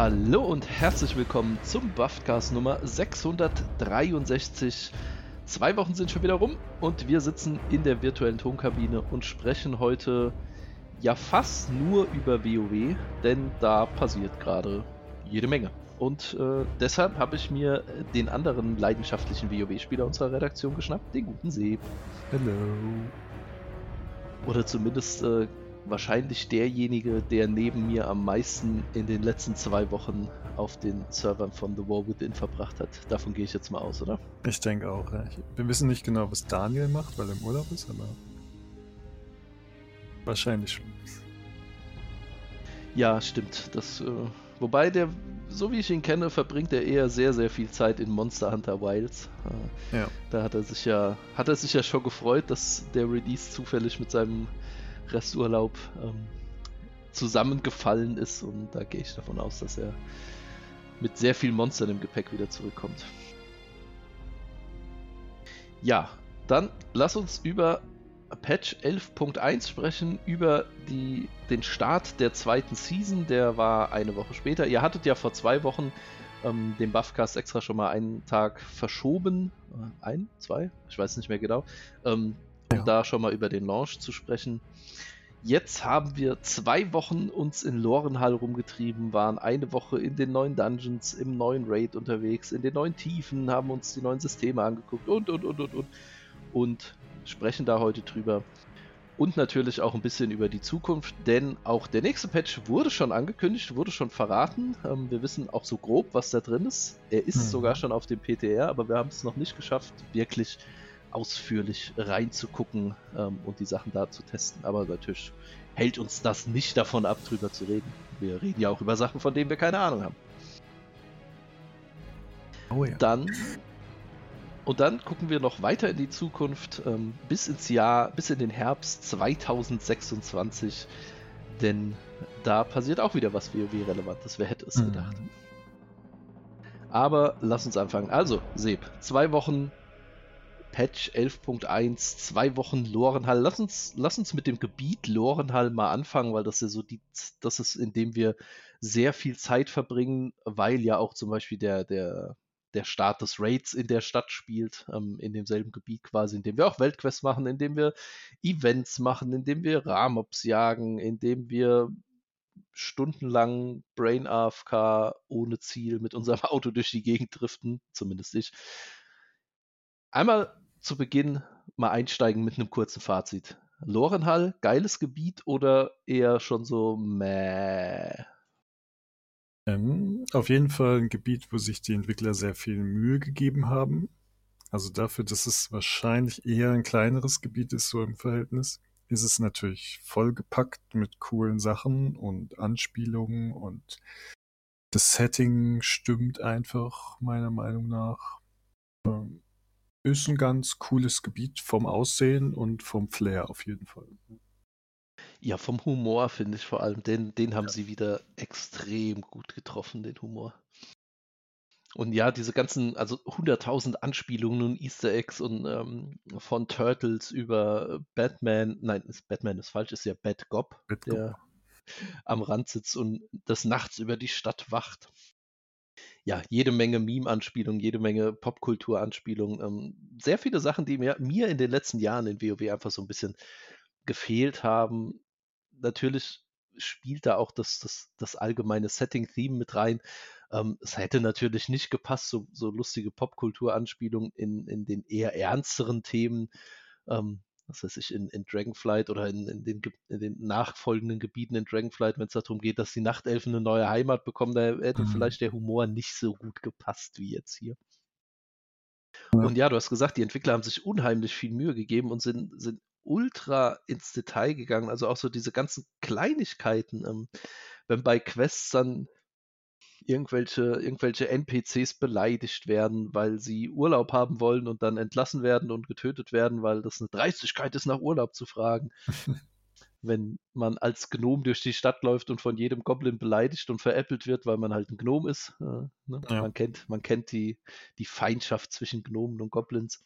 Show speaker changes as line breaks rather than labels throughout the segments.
Hallo und herzlich willkommen zum Buffcast Nummer 663. 2 Wochen sind schon wieder rum und wir sitzen in der virtuellen Tonkabine und sprechen heute ja fast nur über WoW, denn da passiert gerade jede Menge. Und deshalb habe ich mir den anderen leidenschaftlichen WoW-Spieler unserer Redaktion geschnappt, den guten Seb.
Hello.
Oder zumindest wahrscheinlich derjenige, der neben mir am meisten in den letzten 2 Wochen auf den Servern von The War Within verbracht hat. Davon gehe ich jetzt mal aus, oder?
Ich denke auch. Ja. Wir wissen nicht genau, was Daniel macht, weil er im Urlaub ist, aber wahrscheinlich schon.
Ja, stimmt. Wobei so wie ich ihn kenne, verbringt er eher sehr, sehr viel Zeit in Monster Hunter Wilds.
Ja.
Da hat er sich ja schon gefreut, dass der Release zufällig mit seinem Resturlaub zusammengefallen ist, und da gehe ich davon aus, dass er mit sehr vielen Monstern im Gepäck wieder zurückkommt. Ja, dann lass uns über Patch 11.1 sprechen, über den Start der zweiten Season. Der war eine Woche später. Ihr hattet ja vor 2 Wochen den Buffcast extra schon mal einen Tag verschoben. 1, 2? Ich weiß nicht mehr genau. Um da schon mal über den Launch zu sprechen. Jetzt haben wir 2 Wochen uns in Lorenhall rumgetrieben, waren eine Woche in den neuen Dungeons, im neuen Raid unterwegs, in den neuen Tiefen, haben uns die neuen Systeme angeguckt und sprechen da heute drüber. Und natürlich auch ein bisschen über die Zukunft, denn auch der nächste Patch wurde schon angekündigt, wurde schon verraten. Wir wissen auch so grob, was da drin ist. Er ist sogar schon auf dem PTR, aber wir haben es noch nicht geschafft, wirklich ausführlich reinzugucken und die Sachen da zu testen. Aber natürlich hält uns das nicht davon ab, drüber zu reden. Wir reden ja auch über Sachen, von denen wir keine Ahnung haben.
Oh ja.
Dann gucken wir noch weiter in die Zukunft, bis in den Herbst 2026, denn da passiert auch wieder was WoW-Relevantes. Wer hätte es gedacht? Aber lass uns anfangen. Also, Seb, 2 Wochen Patch 11.1, 2 Wochen Lorenhall. Lass uns mit dem Gebiet Lorenhall mal anfangen, weil das ja so das ist, in dem wir sehr viel Zeit verbringen, weil ja auch zum Beispiel der Start des Raids in der Stadt spielt, in demselben Gebiet quasi, in dem wir auch Weltquests machen, in dem wir Events machen, in dem wir Rahmobs jagen, in dem wir stundenlang Brain AFK ohne Ziel mit unserem Auto durch die Gegend driften, zumindest ich. Einmal zu Beginn mal einsteigen mit einem kurzen Fazit. Lorenhall, geiles Gebiet oder eher schon so meh?
Auf jeden Fall ein Gebiet, wo sich die Entwickler sehr viel Mühe gegeben haben. Also dafür, dass es wahrscheinlich eher ein kleineres Gebiet ist, so im Verhältnis, ist es natürlich vollgepackt mit coolen Sachen und Anspielungen, und das Setting stimmt einfach, meiner Meinung nach. Ist ein ganz cooles Gebiet vom Aussehen und vom Flair auf jeden Fall.
Ja, vom Humor finde ich vor allem, den haben sie wieder extrem gut getroffen, den Humor. Und ja, diese ganzen, also 100.000 Anspielungen und Easter Eggs und von Turtles über Batman, nein, Batman ist falsch, ist ja Batgob, der am Rand sitzt und des Nachts über die Stadt wacht. Ja, jede Menge Meme-Anspielungen, jede Menge Popkultur-Anspielungen. Sehr viele Sachen, die mir in den letzten Jahren in WoW einfach so ein bisschen gefehlt haben. Natürlich spielt da auch das allgemeine Setting-Theme mit rein. Es hätte natürlich nicht gepasst, so lustige Popkultur-Anspielungen in den eher ernsteren Themen. Was weiß ich, in Dragonflight oder in den nachfolgenden Gebieten in Dragonflight, wenn es darum geht, dass die Nachtelfen eine neue Heimat bekommen, da hätte vielleicht der Humor nicht so gut gepasst wie jetzt hier. Und ja, du hast gesagt, die Entwickler haben sich unheimlich viel Mühe gegeben und sind ultra ins Detail gegangen. Also auch so diese ganzen Kleinigkeiten, wenn bei Quests dann irgendwelche NPCs beleidigt werden, weil sie Urlaub haben wollen und dann entlassen werden und getötet werden, weil das eine Dreistigkeit ist, nach Urlaub zu fragen. Wenn man als Gnom durch die Stadt läuft und von jedem Goblin beleidigt und veräppelt wird, weil man halt ein Gnom ist. Ne?
Ja.
Man kennt die Feindschaft zwischen Gnomen und Goblins.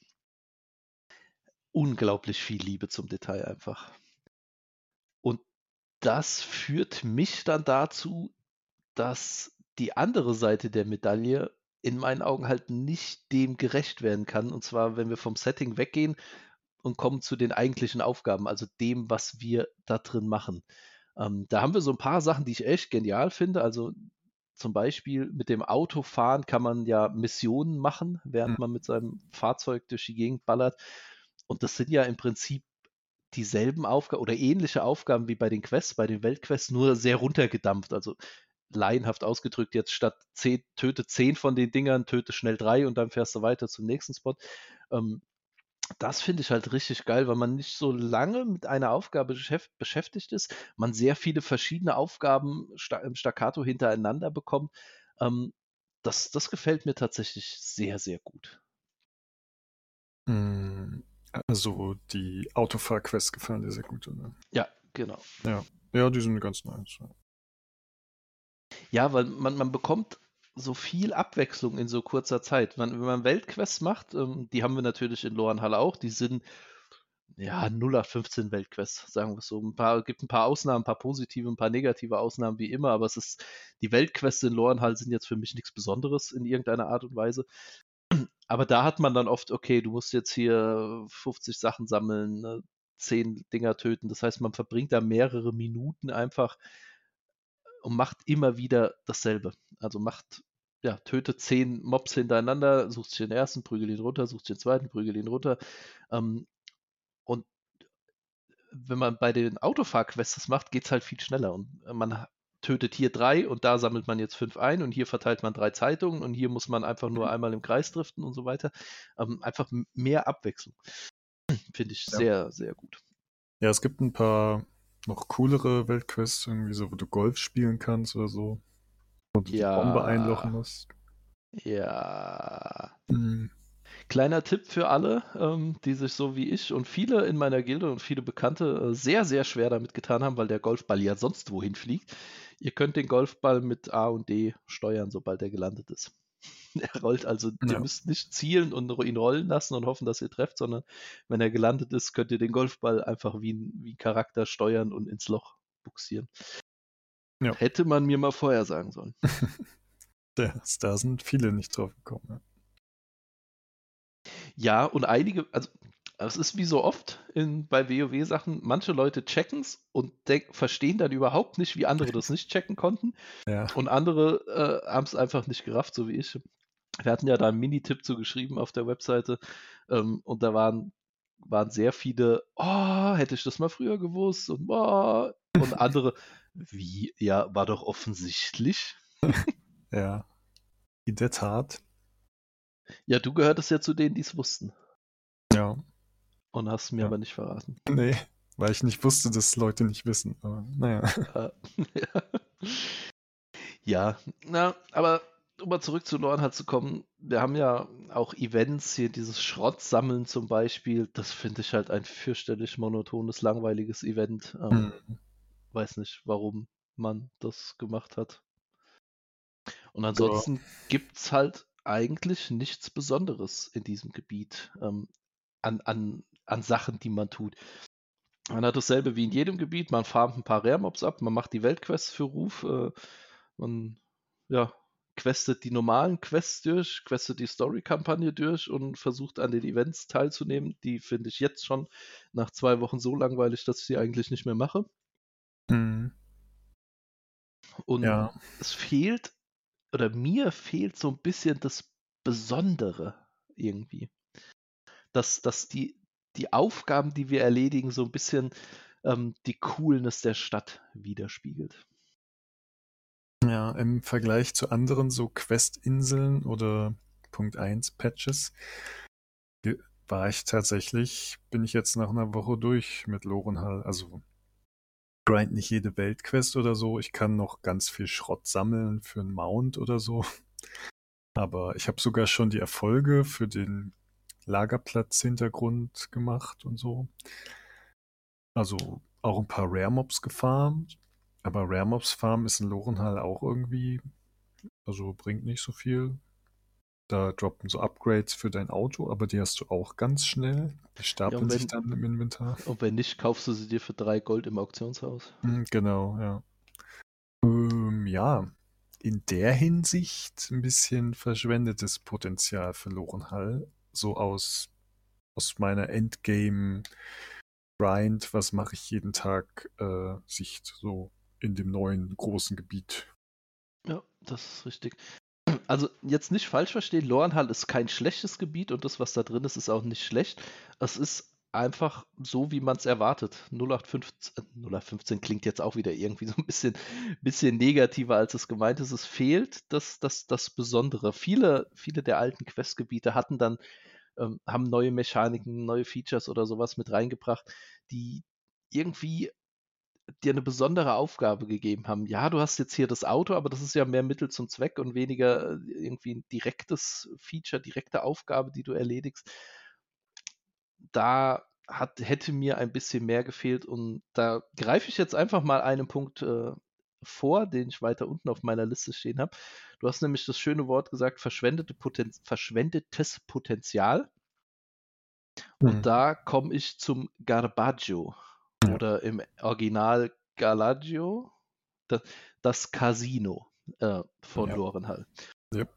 Unglaublich viel Liebe zum Detail einfach. Und das führt mich dann dazu, dass die andere Seite der Medaille in meinen Augen halt nicht dem gerecht werden kann. Und zwar, wenn wir vom Setting weggehen und kommen zu den eigentlichen Aufgaben, also dem, was wir da drin machen. Da haben wir so ein paar Sachen, die ich echt genial finde. Also zum Beispiel mit dem Autofahren kann man ja Missionen machen, während man mit seinem Fahrzeug durch die Gegend ballert. Und das sind ja im Prinzip dieselben Aufgaben oder ähnliche Aufgaben wie bei den Quests, bei den Weltquests, nur sehr runtergedampft. Also laienhaft ausgedrückt, jetzt statt 10, töte 10 von den Dingern, töte schnell 3 und dann fährst du weiter zum nächsten Spot. Das finde ich halt richtig geil, weil man nicht so lange mit einer Aufgabe beschäftigt ist, man sehr viele verschiedene Aufgaben im Staccato hintereinander bekommt. Das gefällt mir tatsächlich sehr, sehr gut.
Also die Autofahr-Quests gefallen dir sehr gut, oder?
Ja, genau.
Ja, die sind ganz nice.
Ja, weil man bekommt so viel Abwechslung in so kurzer Zeit. Wenn man Weltquests macht, die haben wir natürlich in Lorenhall auch, die sind ja 0815 Weltquests, sagen wir es so. Gibt ein paar Ausnahmen, ein paar positive, ein paar negative Ausnahmen wie immer, aber die Weltquests in Lorenhall sind jetzt für mich nichts Besonderes in irgendeiner Art und Weise. Aber da hat man dann oft, okay, du musst jetzt hier 50 Sachen sammeln, ne, 10 Dinger töten. Das heißt, man verbringt da mehrere Minuten einfach und macht immer wieder dasselbe. Also tötet 10 Mobs hintereinander, sucht sich den ersten, prügelt ihn runter, sucht sich den zweiten, prügelt ihn runter. Und wenn man bei den Autofahrquests das macht, geht es halt viel schneller. Und man tötet hier 3 und da sammelt man jetzt 5 ein und hier verteilt man 3 Zeitungen und hier muss man einfach nur einmal im Kreis driften und so weiter. Einfach mehr Abwechslung. Finde ich sehr, sehr gut.
Ja, es gibt ein paar noch coolere Weltquests, irgendwie so, wo du Golf spielen kannst oder so. Wo du die Bombe einlochen musst.
Ja.
Mhm.
Kleiner Tipp für alle, die sich so wie ich und viele in meiner Gilde und viele Bekannte sehr, sehr schwer damit getan haben, weil der Golfball ja sonst wohin fliegt. Ihr könnt den Golfball mit A und D steuern, sobald er gelandet ist. Er rollt also, ihr müsst nicht zielen und ihn rollen lassen und hoffen, dass ihr trefft, sondern wenn er gelandet ist, könnt ihr den Golfball einfach wie ein Charakter steuern und ins Loch buxieren.
Ja.
Hätte man mir mal vorher sagen sollen.
Da sind viele nicht drauf gekommen. Ja.
Ja, und einige, also es ist wie so oft bei WoW-Sachen, manche Leute checken es und verstehen dann überhaupt nicht, wie andere das nicht checken konnten.
Ja.
Und andere haben es einfach nicht gerafft, so wie ich. Wir hatten ja da einen Minitipp zu geschrieben auf der Webseite und da waren sehr viele, oh, hätte ich das mal früher gewusst und oh, und andere, wie, ja, war doch offensichtlich.
Ja, in der Tat.
Ja, du gehörtest ja zu denen, die es wussten.
Ja.
Und hast mir aber nicht verraten.
Nee, weil ich nicht wusste, dass Leute nicht wissen. Aber naja.
Ja, aber um mal zurück zu Lorenhall zu kommen, wir haben ja auch Events hier, dieses Schrottsammeln zum Beispiel, das finde ich halt ein fürchterlich monotones, langweiliges Event. Weiß nicht, warum man das gemacht hat. Und ansonsten gibt es halt eigentlich nichts Besonderes in diesem Gebiet an Sachen, die man tut. Man hat dasselbe wie in jedem Gebiet, man farmt ein paar Rare-Mobs ab, man macht die Weltquests für Ruf, man questet die normalen Quests durch, questet die Story-Kampagne durch und versucht an den Events teilzunehmen. Die finde ich jetzt schon nach 2 Wochen so langweilig, dass ich sie eigentlich nicht mehr mache. Und es fehlt, oder mir fehlt so ein bisschen das Besondere irgendwie. Dass die Aufgaben, die wir erledigen, so ein bisschen die Coolness der Stadt widerspiegelt.
Ja, im Vergleich zu anderen so Quest-Inseln oder Punkt 1 Patches bin ich jetzt nach einer Woche durch mit Lorenhall. Also grind nicht jede Weltquest oder so. Ich kann noch ganz viel Schrott sammeln für einen Mount oder so. Aber ich habe sogar schon die Erfolge für den Lagerplatz-Hintergrund gemacht und so. Also auch ein paar Rare-Mobs gefarmt. Aber Rare-Mobs farmen ist in Lorenhall auch irgendwie, also bringt nicht so viel. Da droppen so Upgrades für dein Auto, aber die hast du auch ganz schnell. Die stapeln sich dann im Inventar.
Und wenn nicht, kaufst du sie dir für 3 Gold im Auktionshaus.
Genau, ja. Ja, in der Hinsicht ein bisschen verschwendetes Potenzial für Lorenhall. So aus meiner Endgame-Grind, was mache ich jeden Tag, Sicht so in dem neuen großen Gebiet.
Ja, das ist richtig. Also jetzt nicht falsch verstehen, Lorenhall ist kein schlechtes Gebiet und das, was da drin ist, ist auch nicht schlecht. Es ist einfach so, wie man es erwartet. 0815 klingt jetzt auch wieder irgendwie so ein bisschen negativer, als es gemeint ist. Es fehlt das Besondere. Viele der alten Questgebiete hatten dann, haben neue Mechaniken, neue Features oder sowas mit reingebracht, die irgendwie dir eine besondere Aufgabe gegeben haben. Ja, du hast jetzt hier das Auto, aber das ist ja mehr Mittel zum Zweck und weniger irgendwie ein direktes Feature, direkte Aufgabe, die du erledigst. Da hätte mir ein bisschen mehr gefehlt und da greife ich jetzt einfach mal einen Punkt vor, den ich weiter unten auf meiner Liste stehen habe. Du hast nämlich das schöne Wort gesagt, verschwendetes Potenzial. Und da komme ich zum Garbaggio oder im Original Galaggio, das Casino von Lorenhall.
Ja.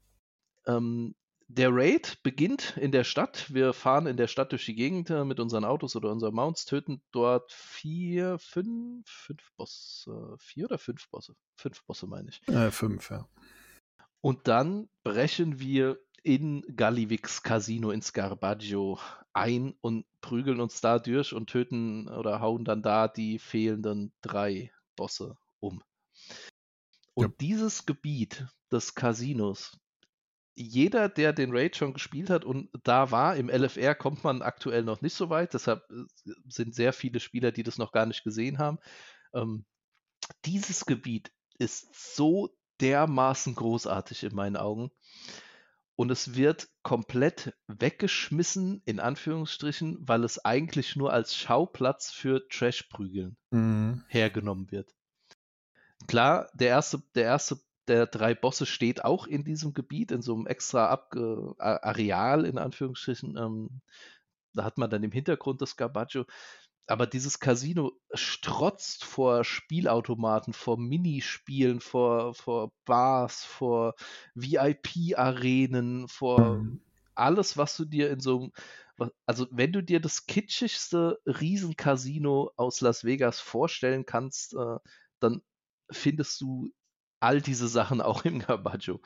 Der Raid beginnt in der Stadt. Wir fahren in der Stadt durch die Gegend mit unseren Autos oder unseren Mounts, töten dort fünf Bosse. 4 oder 5 Bosse? 5 Bosse meine ich.
5, ja.
Und dann brechen wir in Gallivix Casino in Scarbaggio ein und prügeln uns da durch und töten oder hauen dann da die fehlenden 3 Bosse um. Und dieses Gebiet des Casinos, jeder, der den Raid schon gespielt hat und da war, im LFR kommt man aktuell noch nicht so weit, deshalb sind sehr viele Spieler, die das noch gar nicht gesehen haben. Dieses Gebiet ist so dermaßen großartig in meinen Augen. Und es wird komplett weggeschmissen, in Anführungsstrichen, weil es eigentlich nur als Schauplatz für Trash-Prügeln hergenommen wird. Klar, der erste der 3 Bosse steht auch in diesem Gebiet, in so einem extra Areal, in Anführungsstrichen. Da hat man dann im Hintergrund das Garbaggio. Aber dieses Casino strotzt vor Spielautomaten, vor Minispielen, vor Bars, vor VIP-Arenen, vor alles, was du dir in so einem, also wenn du dir das kitschigste Riesencasino aus Las Vegas vorstellen kannst, dann findest du all diese Sachen auch im Garbaggio.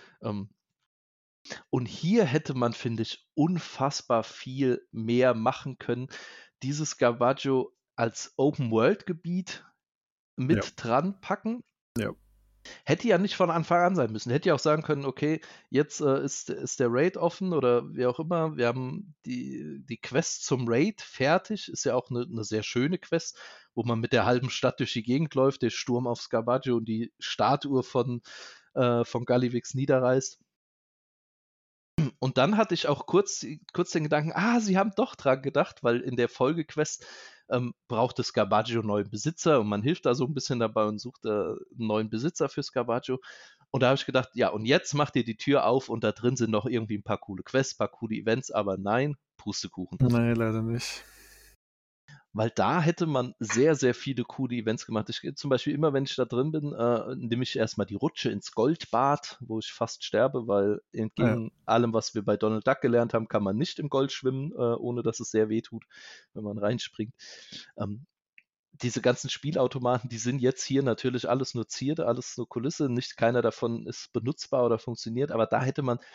Und hier hätte man, finde ich, unfassbar viel mehr machen können. Dieses Garbaggio als Open-World-Gebiet mit dran packen.
Ja.
Hätte ja nicht von Anfang an sein müssen. Hätte ja auch sagen können, okay, jetzt ist der Raid offen oder wie auch immer. Wir haben die Quest zum Raid fertig. Ist ja auch eine sehr schöne Quest, wo man mit der halben Stadt durch die Gegend läuft, der Sturm aufs Garbaggio und die Statue von Gallivix niederreißt. Und dann hatte ich auch kurz den Gedanken, sie haben doch dran gedacht, weil in der Folgequest braucht das Garbaggio einen neuen Besitzer und man hilft da so ein bisschen dabei und sucht einen neuen Besitzer fürs Garbaggio. Und da habe ich gedacht, ja, und jetzt macht ihr die Tür auf und da drin sind noch irgendwie ein paar coole Quests, ein paar coole Events, aber nein, Pustekuchen.
Nein, leider nicht.
Weil da hätte man sehr, sehr viele coole Events gemacht. Ich zum Beispiel immer, wenn ich da drin bin, nehme ich erstmal die Rutsche ins Goldbad, wo ich fast sterbe, weil entgegen allem, was wir bei Donald Duck gelernt haben, kann man nicht im Gold schwimmen, ohne dass es sehr weh tut, wenn man reinspringt. Diese ganzen Spielautomaten, die sind jetzt hier natürlich alles nur Zierde, alles nur Kulisse. Nicht keiner davon ist benutzbar oder funktioniert, aber da hätte man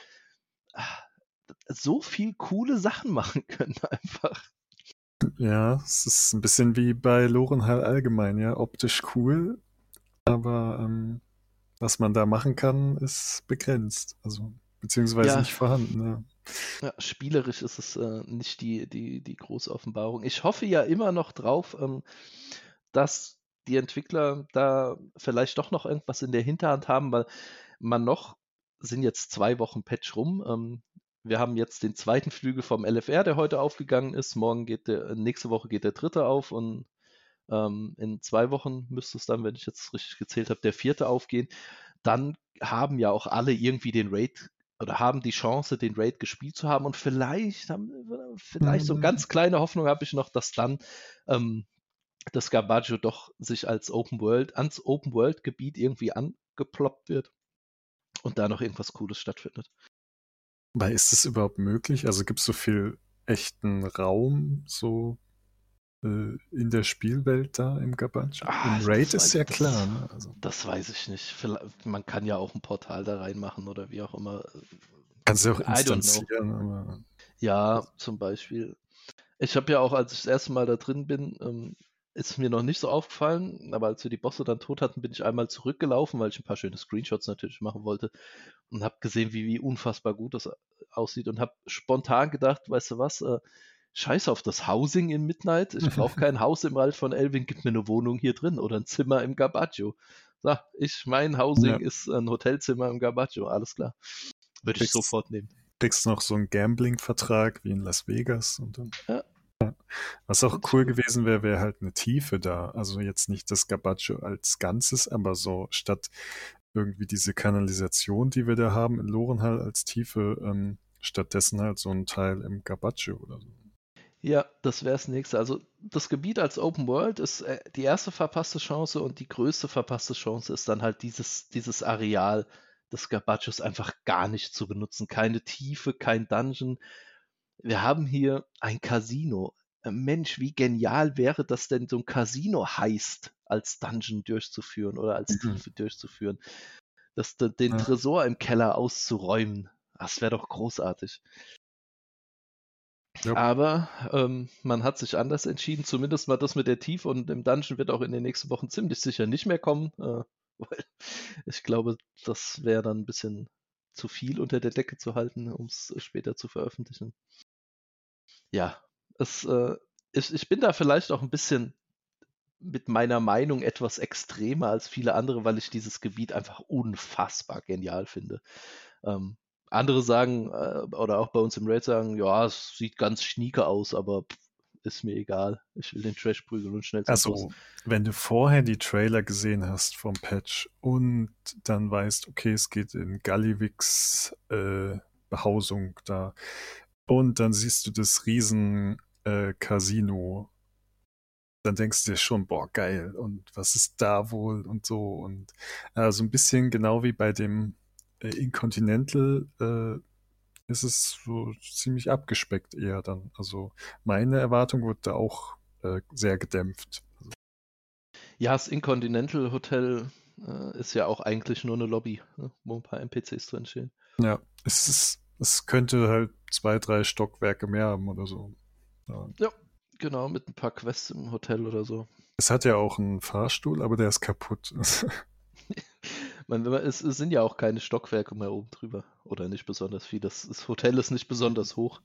so viel coole Sachen machen können einfach.
Ja, es ist ein bisschen wie bei Lorenhall allgemein, ja, optisch cool, aber was man da machen kann, ist begrenzt, also beziehungsweise nicht vorhanden. Ja.
Ja, spielerisch ist es nicht die große Offenbarung. Ich hoffe ja immer noch drauf, dass die Entwickler da vielleicht doch noch irgendwas in der Hinterhand haben, weil sind jetzt 2 Wochen Patch rum. Wir haben jetzt den 2. Flügel vom LFR, der heute aufgegangen ist. Nächste Woche geht der 3. auf und in 2 Wochen müsste es dann, wenn ich jetzt richtig gezählt habe, der 4. aufgehen. Dann haben ja auch alle irgendwie den Raid oder haben die Chance, den Raid gespielt zu haben und vielleicht so eine ganz kleine Hoffnung habe ich noch, dass dann das Garbaggio doch sich ans Open-World-Gebiet irgendwie geploppt wird und da noch irgendwas Cooles stattfindet.
Aber ist es überhaupt möglich? Also gibt es so viel echten Raum so in der Spielwelt da im Gabacho? Im Raid ist ja klar, ne? Also,
Das weiß ich nicht. Man kann ja auch ein Portal da reinmachen oder wie auch immer.
kannst du auch
I don't know.
instanzieren, aber
Ja, zum Beispiel. Ich habe ja auch, als ich das erste Mal da drin bin, ist mir noch nicht so aufgefallen, aber als wir die Bosse dann tot hatten, bin ich einmal zurückgelaufen, weil ich ein paar schöne Screenshots natürlich machen wollte und habe gesehen, wie unfassbar gut das aussieht und habe spontan gedacht, weißt du was, scheiß auf das Housing in Midnight, ich brauche kein Haus im Wald von Elvin, gib mir eine Wohnung hier drin oder ein Zimmer im Gabaggio. So, mein Housing
ja,
ist ein Hotelzimmer im Gabaggio, alles klar. Würde ich
kriegst,
sofort nehmen.
kriegst noch so einen Gambling-Vertrag wie in Las Vegas und dann.
Ja,
Was auch
finde ich
cool
gut.
gewesen wäre, wäre halt eine Tiefe da. Also jetzt nicht das Gabacho als Ganzes, aber so statt irgendwie diese Kanalisation, die wir da haben in Lorenhall als Tiefe, stattdessen halt so ein Teil im Gabacho oder so.
Ja, das wäre das nächste. Also das Gebiet als Open World ist die erste verpasste Chance und die größte verpasste Chance ist dann halt dieses Areal des Gabachos einfach gar nicht zu benutzen. Keine Tiefe, kein Dungeon. Wir haben hier ein Casino. Mensch, wie genial wäre das denn, so ein Casino-Heist als Dungeon durchzuführen oder als
Mhm.
Tiefe durchzuführen? Den
Ja.
Tresor im Keller auszuräumen. Das wäre doch großartig.
Ja.
Aber man hat sich anders entschieden. Zumindest mal das mit der Tiefe und im Dungeon wird auch in den nächsten Wochen ziemlich sicher nicht mehr kommen, weil ich glaube, das wäre dann ein bisschen zu viel unter der Decke zu halten, um es später zu veröffentlichen. Ja, ich bin da vielleicht auch ein bisschen mit meiner Meinung etwas extremer als viele andere, weil ich dieses Gebiet einfach unfassbar genial finde. Ähm, Andere sagen, oder auch bei uns im Raid sagen, ja, es sieht ganz schnieke aus, aber ist mir egal. Ich will den Trash prügeln und schnell zum Boss.
Also, wenn du vorher die Trailer gesehen hast vom Patch und dann weißt, okay, es geht in Gallivix Behausung da und dann siehst du das riesen Casino, dann denkst du dir schon, boah, geil, und was ist da wohl und so. Und so ein bisschen genau wie bei dem Incontinental ist es so ziemlich abgespeckt eher dann. Also meine Erwartung wird da auch sehr gedämpft.
Ja, das Incontinental Hotel ist ja auch eigentlich nur eine Lobby, ne, wo ein paar NPCs drin stehen.
Ja, es könnte halt 2, 3 Stockwerke mehr haben oder so. Ja.
Ja, genau, mit ein paar Quests im Hotel oder so.
Es hat ja auch einen Fahrstuhl, aber der ist kaputt.
Es sind ja auch keine Stockwerke mehr oben drüber. Oder nicht besonders viel. Das Hotel ist nicht besonders hoch.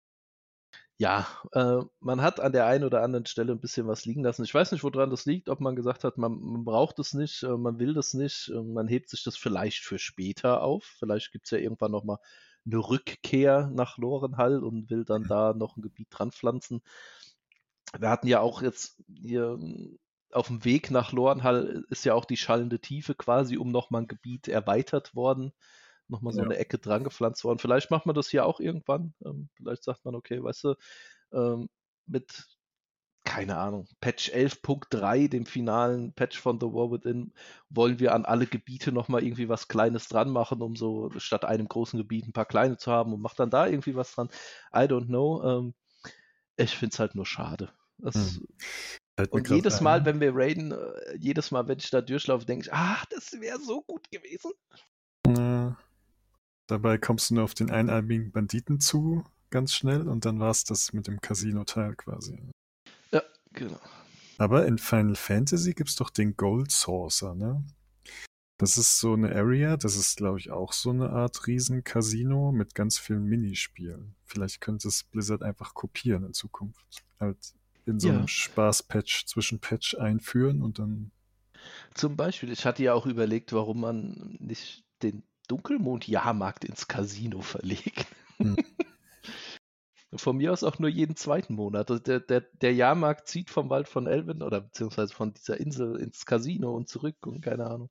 Ja, man hat an der einen oder anderen Stelle ein bisschen was liegen lassen. Ich weiß nicht, woran das liegt, ob man gesagt hat, man braucht es nicht, man will das nicht, man hebt sich das vielleicht für später auf. Vielleicht gibt es ja irgendwann nochmal eine Rückkehr nach Lorenhall und will dann da noch ein Gebiet dran pflanzen. Wir hatten ja auch jetzt hier auf dem Weg nach Lorenhall ist ja auch die schallende Tiefe quasi um nochmal ein Gebiet erweitert worden, nochmal so
Ja.
eine Ecke dran gepflanzt worden. Vielleicht macht man das hier auch irgendwann. Vielleicht sagt man, okay, weißt du, mit, keine Ahnung, Patch 11.3, dem finalen Patch von The War Within, wollen wir an alle Gebiete nochmal irgendwie was Kleines dran machen, um so statt einem großen Gebiet ein paar kleine zu haben und macht dann da irgendwie was dran. I don't know. Ich finde es halt nur schade.
Hm. Fällt mir
Und
gerade
jedes Mal,
ein.
wenn wir raiden, jedes Mal, wenn ich da durchlaufe, denke ich, ach, das wäre so gut gewesen.
Äh, dabei kommst du nur auf den einarmigen Banditen zu, ganz schnell, und dann war es das mit dem Casino-Teil quasi.
Ja, genau.
Aber in Final Fantasy gibt es doch den Gold Saucer, ne? Das ist so eine Area, das ist, glaube ich, auch so eine Art Riesen-Casino mit ganz vielen Minispielen. Vielleicht könnte es Blizzard einfach kopieren in Zukunft. Halt in so einem
Ja,
Spaß-Patch, Zwischen-Patch einführen und dann.
zum Beispiel, ich hatte ja auch überlegt, warum man nicht den Dunkelmond-Jahrmarkt ins Casino verlegt.
Hm.
Von mir aus auch nur jeden zweiten Monat. Also der Jahrmarkt zieht vom Wald von Elben oder beziehungsweise von dieser Insel ins Casino und zurück und keine Ahnung.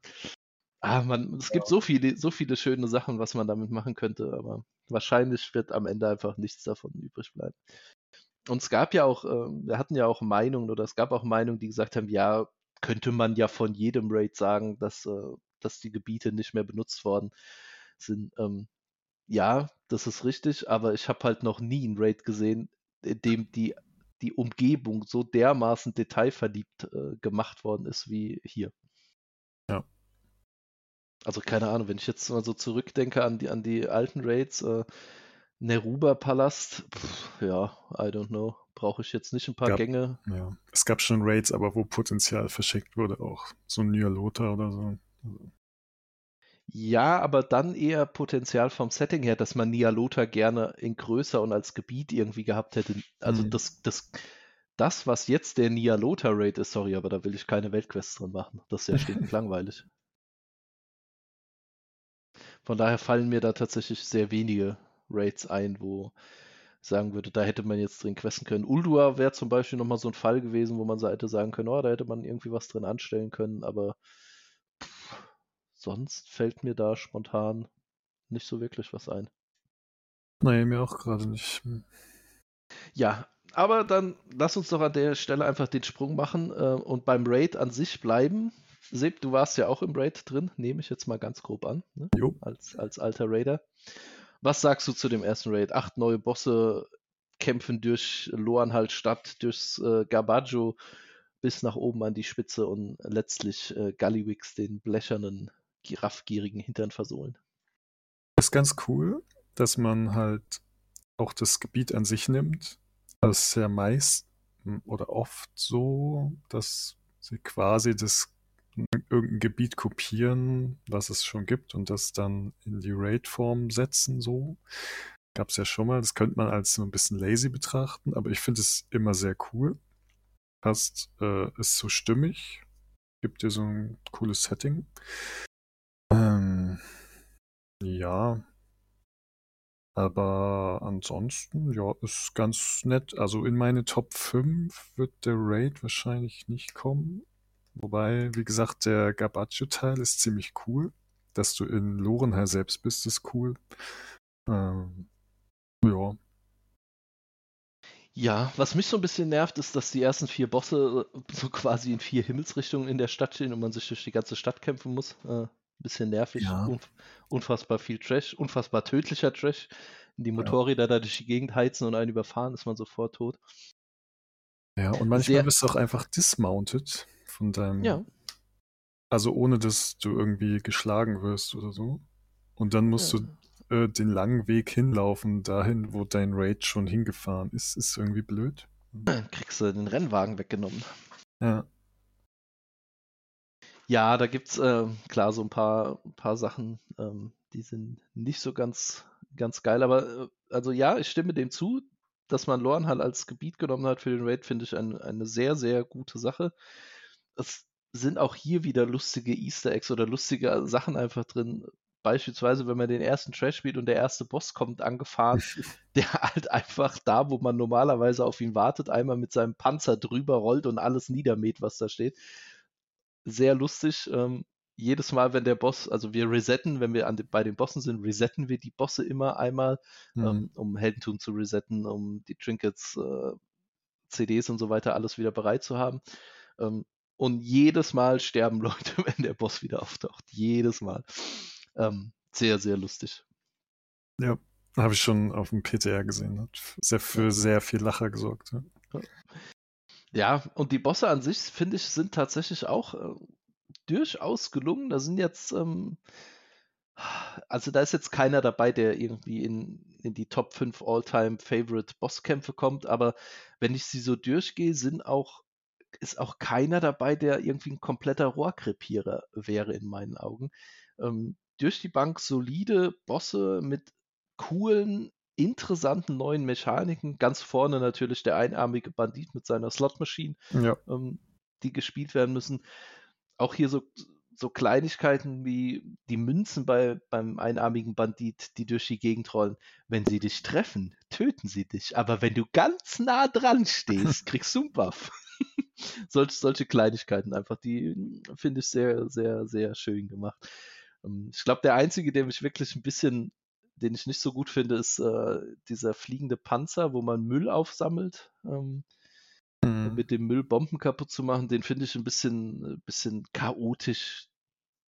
Es gibt so viele schöne Sachen, was man damit machen könnte, aber wahrscheinlich wird am Ende einfach nichts davon übrig bleiben. Und es gab ja auch, wir hatten ja auch Meinungen oder es gab auch Meinungen, die gesagt haben, ja, könnte man ja von jedem Raid sagen, dass dass die Gebiete nicht mehr benutzt worden sind. Ja, das ist richtig, aber ich habe halt noch nie einen Raid gesehen, in dem die Umgebung so dermaßen detailverliebt gemacht worden ist wie hier.
Ja.
Also keine Ahnung, wenn ich jetzt mal so zurückdenke an die alten Raids, Neruba-Palast, ja, I don't know. Brauche ich jetzt nicht ein paar Gänge.
Ja. Es gab schon Raids, aber wo Potenzial verschenkt wurde, auch so ein Nyalota oder so. Also,
Ja, aber dann eher Potenzial vom Setting her, dass man Nyalota gerne in größer und als Gebiet irgendwie gehabt hätte. Also das, was jetzt der Nyalota-Raid ist, sorry, aber da will ich keine Weltquests drin machen. Das ist ja stinkend langweilig. Von daher fallen mir da tatsächlich sehr wenige Raids ein, wo ich sagen würde, da hätte man jetzt drin questen können. Ulduar wäre zum Beispiel nochmal so ein Fall gewesen, wo man so hätte sagen können, oh, da hätte man irgendwie was drin anstellen können, aber sonst fällt mir da spontan nicht so wirklich was ein.
nee, mir auch gerade nicht.
Ja, aber dann lass uns doch an der Stelle einfach den Sprung machen und beim Raid an sich bleiben. Seb, du warst ja auch im Raid drin, nehme ich jetzt mal ganz grob an, ne?
Jo.
Als alter Raider. Was sagst du zu dem ersten Raid? 8 neue Bosse kämpfen durch Loanhal-Stadt, durchs Garbaggio bis nach oben an die Spitze und letztlich Gallywix den blechernen, raffgierigen Hintern versohlen.
Das ist ganz cool, dass man halt auch das Gebiet an sich nimmt. Das ist ja meist oder oft so, dass sie quasi irgendein Gebiet kopieren, was es schon gibt und das dann in die Raid-Form setzen, so. Gab es ja schon mal. Das könnte man als so ein bisschen lazy betrachten, aber ich finde es immer sehr cool. Passt, ist so stimmig. Gibt dir so ein cooles Setting. Ja, aber ansonsten, ja, ist ganz nett. Also in meine Top 5 wird der Raid wahrscheinlich nicht kommen. Wobei, wie gesagt, der Garbaggio-Teil ist ziemlich cool. Dass du in Lorenheim selbst bist, ist cool. Ja.
Ja, was mich so ein bisschen nervt, ist, dass die ersten 4 Bosse so quasi in 4 Himmelsrichtungen in der Stadt stehen und man sich durch die ganze Stadt kämpfen muss. Bisschen nervig,
Ja.
unfassbar viel Trash, unfassbar tödlicher Trash. Die Motorräder da durch die Gegend heizen und einen überfahren, ist man sofort tot.
Ja, und manchmal bist du auch einfach dismounted von deinem.
Ja.
Also ohne dass du irgendwie geschlagen wirst oder so. Und dann musst du den langen Weg hinlaufen, dahin, wo dein Raid schon hingefahren ist. Ist irgendwie blöd.
Dann kriegst du den Rennwagen weggenommen.
Ja.
Ja, da gibt's klar so ein paar Sachen, die sind nicht so ganz geil, aber also ja, ich stimme dem zu, dass man Lorenhall als Gebiet genommen hat für den Raid, finde ich eine sehr, sehr gute Sache. Es sind auch hier wieder lustige Easter Eggs oder lustige Sachen einfach drin. Beispielsweise, wenn man den ersten Trash spielt und der erste Boss kommt angefahren, der halt einfach da, wo man normalerweise auf ihn wartet, einmal mit seinem Panzer drüber rollt und alles niedermäht, was da steht. Sehr lustig. Jedes Mal, wenn der Boss, also wir resetten, wenn wir bei den Bossen sind, resetten wir die Bosse immer einmal, um Heldentum zu resetten, um die Trinkets, CDs und so weiter alles wieder bereit zu haben. Und jedes Mal sterben Leute, wenn der Boss wieder auftaucht. Jedes Mal. Sehr, sehr lustig.
Ja, habe ich schon auf dem PTR gesehen. Hat für sehr viel Lacher gesorgt. Ja.
Ja, und die Bosse an sich, finde ich, sind tatsächlich auch durchaus gelungen. Da sind jetzt, also da ist jetzt keiner dabei, der irgendwie in die Top 5 All-Time Favorite Bosskämpfe kommt, aber wenn ich sie so durchgehe, ist auch keiner dabei, der irgendwie ein kompletter Rohrkrepierer wäre in meinen Augen. Durch die Bank solide Bosse mit coolen, interessanten neuen Mechaniken. Ganz vorne natürlich der einarmige Bandit mit seiner Slot-Machine,
Ja.
die gespielt werden müssen. Auch hier so Kleinigkeiten wie die Münzen beim einarmigen Bandit, die durch die Gegend rollen. Wenn sie dich treffen, töten sie dich. Aber wenn du ganz nah dran stehst, kriegst du einen Buff. Solche Kleinigkeiten einfach, die finde ich sehr, sehr, sehr schön gemacht. Ich glaube, der einzige, den ich nicht so gut finde, ist dieser fliegende Panzer, wo man Müll aufsammelt, um mit dem Müll Bomben kaputt zu machen. Den finde ich ein bisschen chaotisch.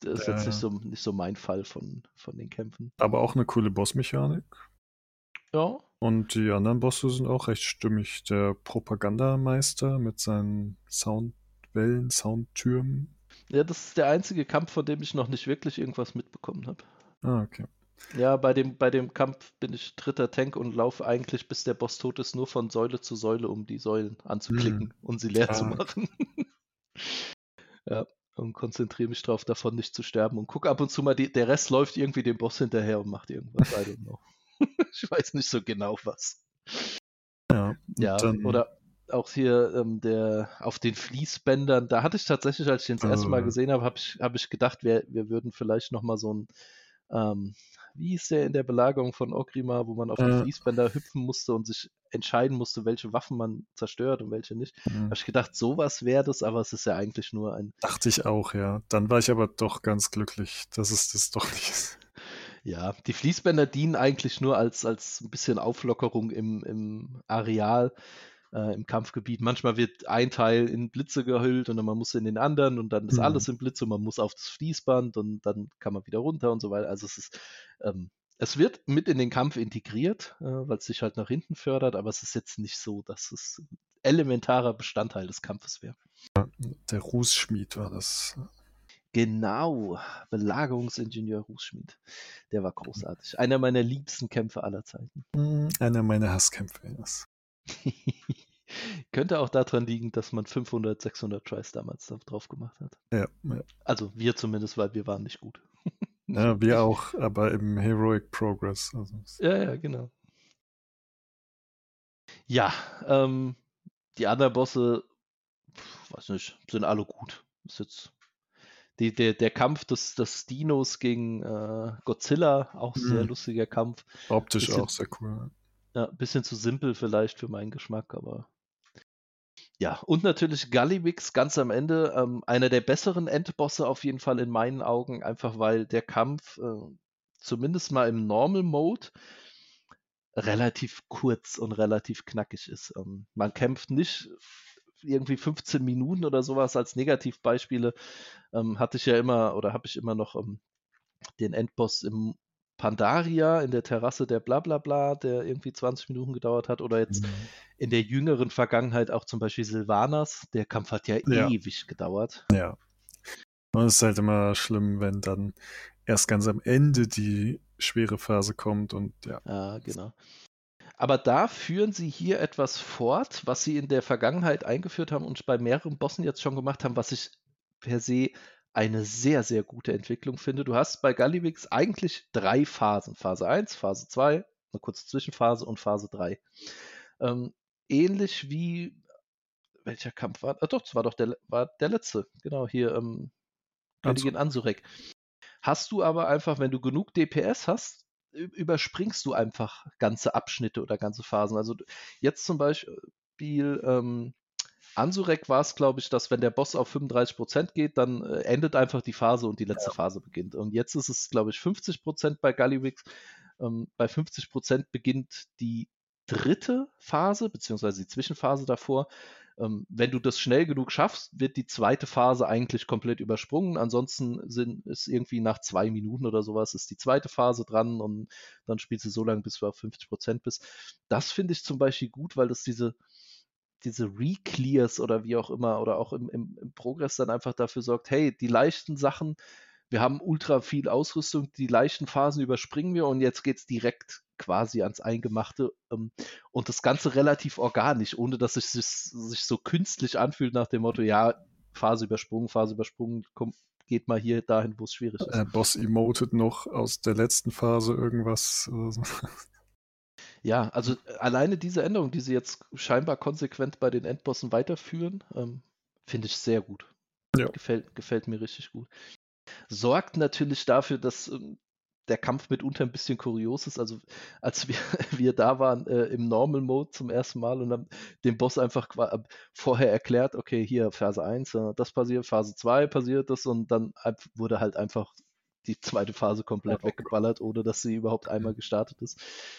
Das ist jetzt nicht so mein Fall von den Kämpfen.
Aber auch eine coole Bossmechanik.
Ja.
Und die anderen Bosse sind auch recht stimmig. Der Propagandameister mit seinen Soundwellen, Soundtürmen.
Ja, das ist der einzige Kampf, von dem ich noch nicht wirklich irgendwas mitbekommen habe.
Ah, okay.
Ja, bei dem Kampf bin ich dritter Tank und laufe eigentlich, bis der Boss tot ist, nur von Säule zu Säule, um die Säulen anzuklicken und sie leer zu machen. Ja, und konzentriere mich darauf, davon nicht zu sterben und gucke ab und zu mal, der Rest läuft irgendwie dem Boss hinterher und macht irgendwas. I don't know. Ich weiß nicht so genau was.
Ja,
Ja,
dann,
oder auch hier der auf den Fließbändern, da hatte ich tatsächlich, als ich den das erste Mal gesehen habe, hab ich gedacht, wir würden vielleicht nochmal so ein, wie hieß der in der Belagerung von Orgrimmar, wo man auf die Fließbänder hüpfen musste und sich entscheiden musste, welche Waffen man zerstört und welche nicht. Habe ich gedacht, sowas wäre das, aber es ist ja eigentlich nur ein...
Dachte ich auch, ja. Dann war ich aber doch ganz glücklich, dass es das doch nicht ist.
Ja, die Fließbänder dienen eigentlich nur als ein bisschen Auflockerung im Areal, im Kampfgebiet. Manchmal wird ein Teil in Blitze gehüllt und dann man muss in den anderen und dann ist alles in Blitze und man muss auf das Fließband und dann kann man wieder runter und so weiter. Also es wird mit in den Kampf integriert, weil es sich halt nach hinten fördert, aber es ist jetzt nicht so, dass es ein elementarer Bestandteil des Kampfes wäre.
Der Rußschmied war das.
Genau, Belagerungsingenieur Rußschmied. Der war großartig. Einer meiner liebsten Kämpfe aller Zeiten.
Einer meiner Hasskämpfe ist.
Könnte auch daran liegen, dass man 500, 600 Tries damals drauf gemacht hat.
Ja.
Also wir zumindest, weil wir waren nicht gut.
Ja, wir auch, aber im Heroic Progress. Also.
Ja, genau. Ja, die anderen Bosse, weiß nicht, sind alle gut. Ist jetzt der Kampf des Dinos gegen Godzilla, auch sehr lustiger Kampf.
Optisch auch sehr cool.
Ja, bisschen zu simpel vielleicht für meinen Geschmack, aber ja, und natürlich Gallywix ganz am Ende, einer der besseren Endbosse auf jeden Fall in meinen Augen, einfach weil der Kampf zumindest mal im Normal Mode relativ kurz und relativ knackig ist. Man kämpft nicht irgendwie 15 Minuten oder sowas als Negativbeispiele. Hatte ich ja immer oder habe ich immer noch den Endboss im Pandaria in der Terrasse der Blablabla, der irgendwie 20 Minuten gedauert hat, oder jetzt in der jüngeren Vergangenheit auch zum Beispiel Sylvanas. Der Kampf hat ja ewig gedauert.
Ja. Und es ist halt immer schlimm, wenn dann erst ganz am Ende die schwere Phase kommt und ja.
Ja, genau. Aber da führen sie hier etwas fort, was sie in der Vergangenheit eingeführt haben und bei mehreren Bossen jetzt schon gemacht haben, was ich per se eine sehr, sehr gute Entwicklung finde. Du hast bei Gallywix eigentlich 3 Phasen. Phase 1, Phase 2, eine kurze Zwischenphase und Phase 3. Ähnlich wie, welcher Kampf war? Doch, das war doch der letzte. Genau, hier, Königin Ansurek. Hast du aber einfach, wenn du genug DPS hast, überspringst du einfach ganze Abschnitte oder ganze Phasen. Also jetzt zum Beispiel Ansurek war es, glaube ich, dass wenn der Boss auf 35% geht, dann endet einfach die Phase und die letzte Phase beginnt. Und jetzt ist es, glaube ich, 50% bei Gallywix. Bei 50% beginnt die dritte Phase, beziehungsweise die Zwischenphase davor. Wenn du das schnell genug schaffst, wird die zweite Phase eigentlich komplett übersprungen. Ansonsten ist irgendwie nach 2 Minuten oder sowas ist die zweite Phase dran und dann spielst du so lange, bis du auf 50% bist. Das finde ich zum Beispiel gut, weil das diese Reclears oder wie auch immer oder auch im Progress dann einfach dafür sorgt, hey, die leichten Sachen, wir haben ultra viel Ausrüstung, die leichten Phasen überspringen wir und jetzt geht es direkt quasi ans Eingemachte und das Ganze relativ organisch, ohne dass es sich so künstlich anfühlt nach dem Motto, ja, Phase übersprungen, komm, geht mal hier dahin, wo es schwierig ist.
Boss emotet noch aus der letzten Phase irgendwas.
Ja, also alleine diese Änderung, die sie jetzt scheinbar konsequent bei den Endbossen weiterführen, finde ich sehr gut.
Ja.
Gefällt mir richtig gut. Sorgt natürlich dafür, dass der Kampf mitunter ein bisschen kurios ist. Also als wir da waren im Normal Mode zum ersten Mal und haben dem Boss einfach vorher erklärt, okay, hier Phase 1, das passiert, Phase 2 passiert das und dann wurde halt einfach die zweite Phase komplett weggeballert, ohne dass sie überhaupt einmal gestartet ist.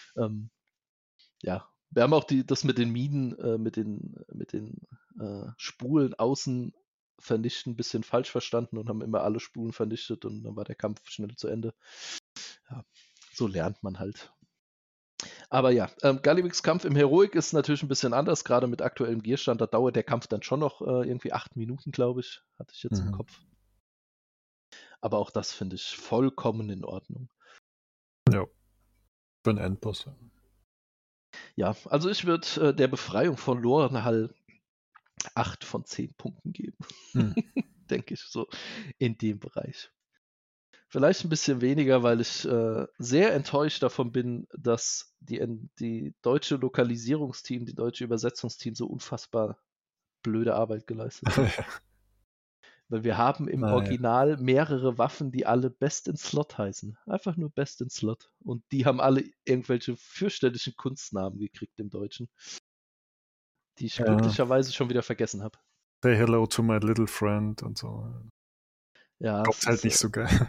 Ja, wir haben auch das mit den Minen, mit den Spulen außen Vernichten ein bisschen falsch verstanden und haben immer alle Spulen vernichtet und dann war der Kampf schnell zu Ende. Ja, so lernt man halt. Aber ja, Galliviks Kampf im Heroic ist natürlich ein bisschen anders, gerade mit aktuellem Gearstand. Da dauert der Kampf dann schon noch irgendwie 8 Minuten, glaube ich, hatte ich jetzt im Kopf. Aber auch das finde ich vollkommen in Ordnung.
Ja, für einen Endboss.
Ja, also ich würde der Befreiung von Lorenhall 8 von 10 Punkten geben. Denke ich, so in dem Bereich. Vielleicht ein bisschen weniger, weil ich sehr enttäuscht davon bin, dass die deutsche Lokalisierungsteam, die deutsche Übersetzungsteam so unfassbar blöde Arbeit geleistet hat. Weil wir haben im Original mehrere Waffen, die alle Best in Slot heißen. Einfach nur Best in Slot. Und die haben alle irgendwelche fürchterlichen Kunstnamen gekriegt im Deutschen. Die ich glücklicherweise schon wieder vergessen habe.
Say hello to my little friend und so.
Ja.
Kommt halt nicht so geil.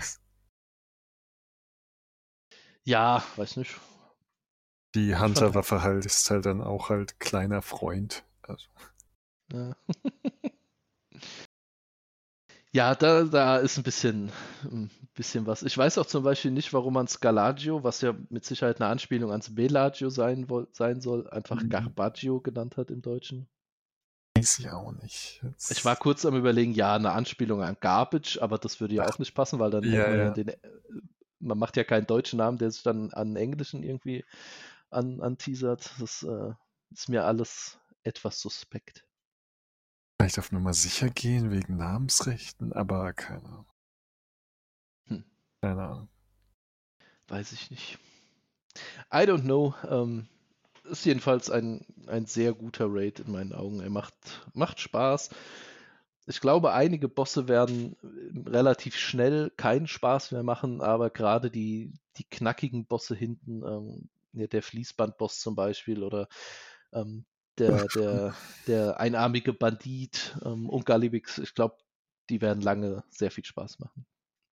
Ja, weiß nicht.
Die Hunter-Waffe halt ist halt dann auch halt kleiner Freund. Also.
Ja. Ja, da ist ein bisschen was. Ich weiß auch zum Beispiel nicht, warum man Scalagio, was ja mit Sicherheit eine Anspielung ans Bellagio sein soll, einfach Garbaggio genannt hat im Deutschen.
Weiß ich auch nicht.
Ich war kurz am Überlegen, ja, eine Anspielung an Garbage, aber das würde ja auch nicht passen, weil dann hätte man man macht ja keinen deutschen Namen, der sich dann an den englischen irgendwie anteasert. Das ist mir alles etwas suspekt.
Vielleicht auf Nummer sicher gehen wegen Namensrechten, aber keine Ahnung. Keine Ahnung.
Weiß ich nicht. I don't know. Ist jedenfalls ein sehr guter Raid in meinen Augen. Er macht Spaß. Ich glaube, einige Bosse werden relativ schnell keinen Spaß mehr machen, aber gerade die knackigen Bosse hinten, der Fließbandboss zum Beispiel oder der einarmige Bandit und Gallivix, ich glaube, die werden lange sehr viel Spaß machen.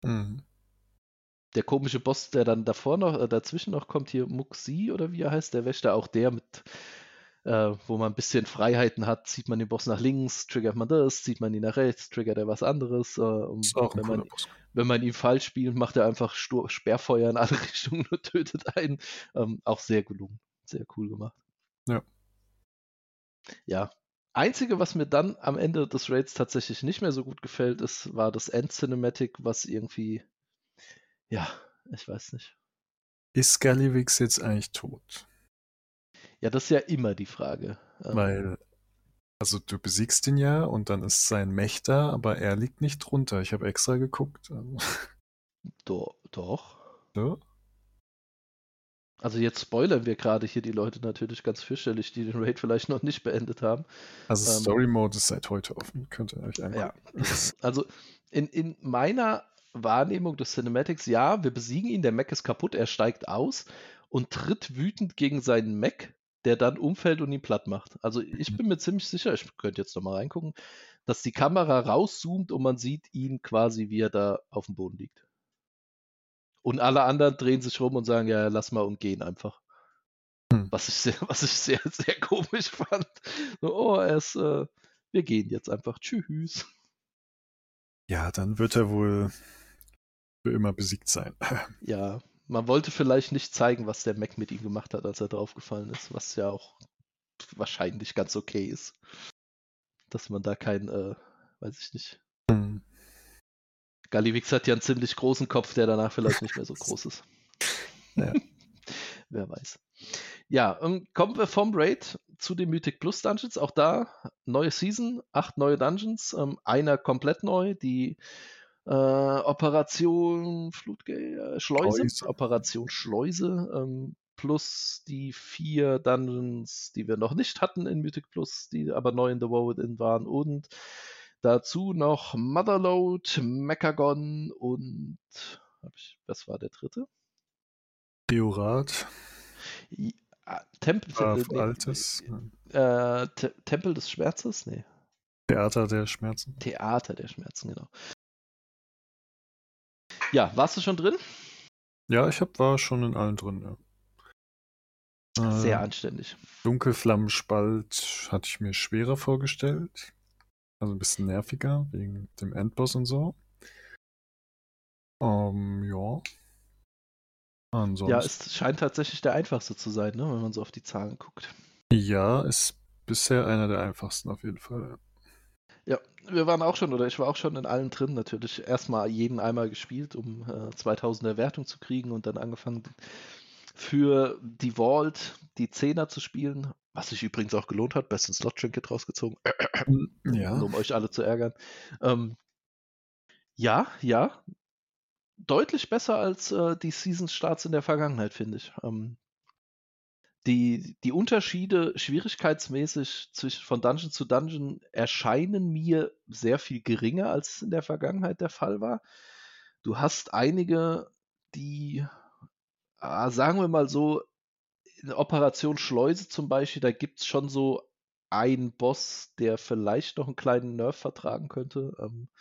Der komische Boss, der dann dazwischen noch kommt, hier Muxi oder wie er heißt, der Wächter, auch der mit, wo man ein bisschen Freiheiten hat, zieht man den Boss nach links, triggert man das, zieht man ihn nach rechts, triggert er was anderes. Und wenn man ihn falsch spielt, macht er einfach Sperrfeuer in alle Richtungen und tötet einen. Auch sehr gelungen, sehr cool gemacht.
Ja.
Ja. Einzige, was mir dann am Ende des Raids tatsächlich nicht mehr so gut gefällt, war das End-Cinematic, was irgendwie, ja, ich weiß nicht.
Ist Gallivix jetzt eigentlich tot?
Ja, das ist ja immer die Frage.
Weil, also du besiegst ihn ja und dann ist sein Mech da, aber er liegt nicht drunter. Ich habe extra geguckt.
Doch.
Ja?
Also jetzt spoilern wir gerade hier die Leute natürlich ganz fürchterlich, die den Raid vielleicht noch nicht beendet haben.
Also Story Mode ist seit heute offen, könnt ihr euch angucken.
Ja, also in meiner Wahrnehmung des Cinematics, ja, wir besiegen ihn, der Mech ist kaputt, er steigt aus und tritt wütend gegen seinen Mech, der dann umfällt und ihn platt macht. Also ich bin mir ziemlich sicher, ich könnte jetzt nochmal reingucken, dass die Kamera rauszoomt und man sieht ihn quasi, wie er da auf dem Boden liegt. Und alle anderen drehen sich rum und sagen, ja, lass mal und gehen einfach. Was ich sehr, sehr komisch fand. So, wir gehen jetzt einfach. Tschüss.
Ja, dann wird er wohl für immer besiegt sein.
Ja, man wollte vielleicht nicht zeigen, was der Mac mit ihm gemacht hat, als er draufgefallen ist, was ja auch wahrscheinlich ganz okay ist. Dass man da kein, weiß ich nicht. Gallivix hat ja einen ziemlich großen Kopf, der danach vielleicht nicht mehr so groß ist.
Ja.
Wer weiß. Ja, kommen wir vom Raid zu den Mythic Plus Dungeons. Auch da neue Season, 8 neue Dungeons, einer komplett neu, die Operation Schleuse, Operation Schleuse, plus die 4 Dungeons, die wir noch nicht hatten in Mythic Plus, die aber neu in The War Within waren, und dazu noch Motherload, Mechagon und was war der dritte?
Priorat.
Tempel des Schmerzes? Nee.
Theater der Schmerzen.
Theater der Schmerzen, genau. Ja, warst du schon drin?
Ja, ich war schon in allen drin, ja.
Sehr anständig.
Dunkelflammenspalt hatte ich mir schwerer vorgestellt. Also ein bisschen nerviger wegen dem Endboss und so. Ja.
Ja,
Ansonsten.
es scheint tatsächlich der einfachste zu sein, ne, wenn man so auf die Zahlen guckt.
Ja, ist bisher einer der einfachsten auf jeden Fall.
Ja, ich war auch schon in allen drin natürlich. Erstmal jeden einmal gespielt, um 2000er Wertung zu kriegen und dann angefangen für die Vault die Zehner zu spielen, was sich übrigens auch gelohnt hat. Besten Slot-Trinket rausgezogen, nur
Ja,
um euch alle zu ärgern. Ja, deutlich besser als die Season-Starts in der Vergangenheit, finde ich. Die Unterschiede schwierigkeitsmäßig von Dungeon zu Dungeon erscheinen mir sehr viel geringer, als es in der Vergangenheit der Fall war. Du hast einige, die, sagen wir mal so, in Operation Schleuse zum Beispiel, da gibt es schon so einen Boss, der vielleicht noch einen kleinen Nerf vertragen könnte.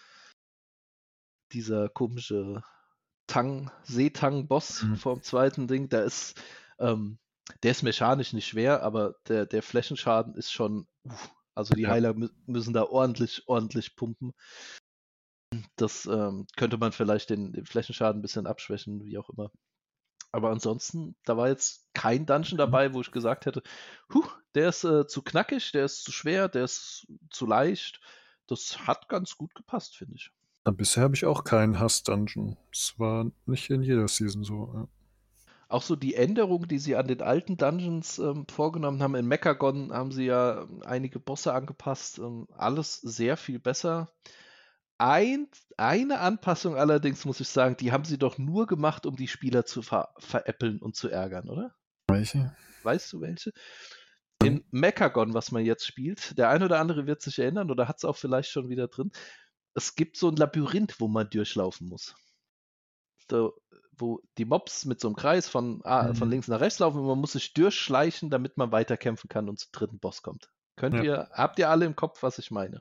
Dieser komische Seetang-Boss
hm,
vom zweiten Ding, ähm, der ist mechanisch nicht schwer, aber der Flächenschaden ist schon, also die
ja.
Heiler müssen da ordentlich pumpen. Das könnte man vielleicht den Flächenschaden ein bisschen abschwächen, wie auch immer. Aber ansonsten, da war jetzt kein Dungeon dabei, wo ich gesagt hätte, der ist zu knackig, der ist zu schwer, der ist zu leicht. Das hat ganz gut gepasst, finde ich.
Bisher habe ich auch keinen Hass-Dungeon. Es war nicht in jeder Season so. Ja.
Auch so die Änderungen, die sie an den alten Dungeons vorgenommen haben. In Mechagon haben sie ja einige Bosse angepasst. Alles sehr viel besser. Eine Anpassung allerdings, muss ich sagen, die haben sie doch nur gemacht, um die Spieler zu veräppeln und zu ärgern, oder?
Welche?
Weißt du welche? In Mechagon, was man jetzt spielt, der ein oder andere wird sich erinnern oder hat es auch vielleicht schon wieder drin. Es gibt so ein Labyrinth, wo man durchlaufen muss. Da, wo die Mobs mit so einem Kreis von
Mhm.
links nach rechts laufen und man muss sich durchschleichen, damit man weiterkämpfen kann und zum dritten Boss kommt.
Ja.
Habt ihr alle im Kopf, was ich meine?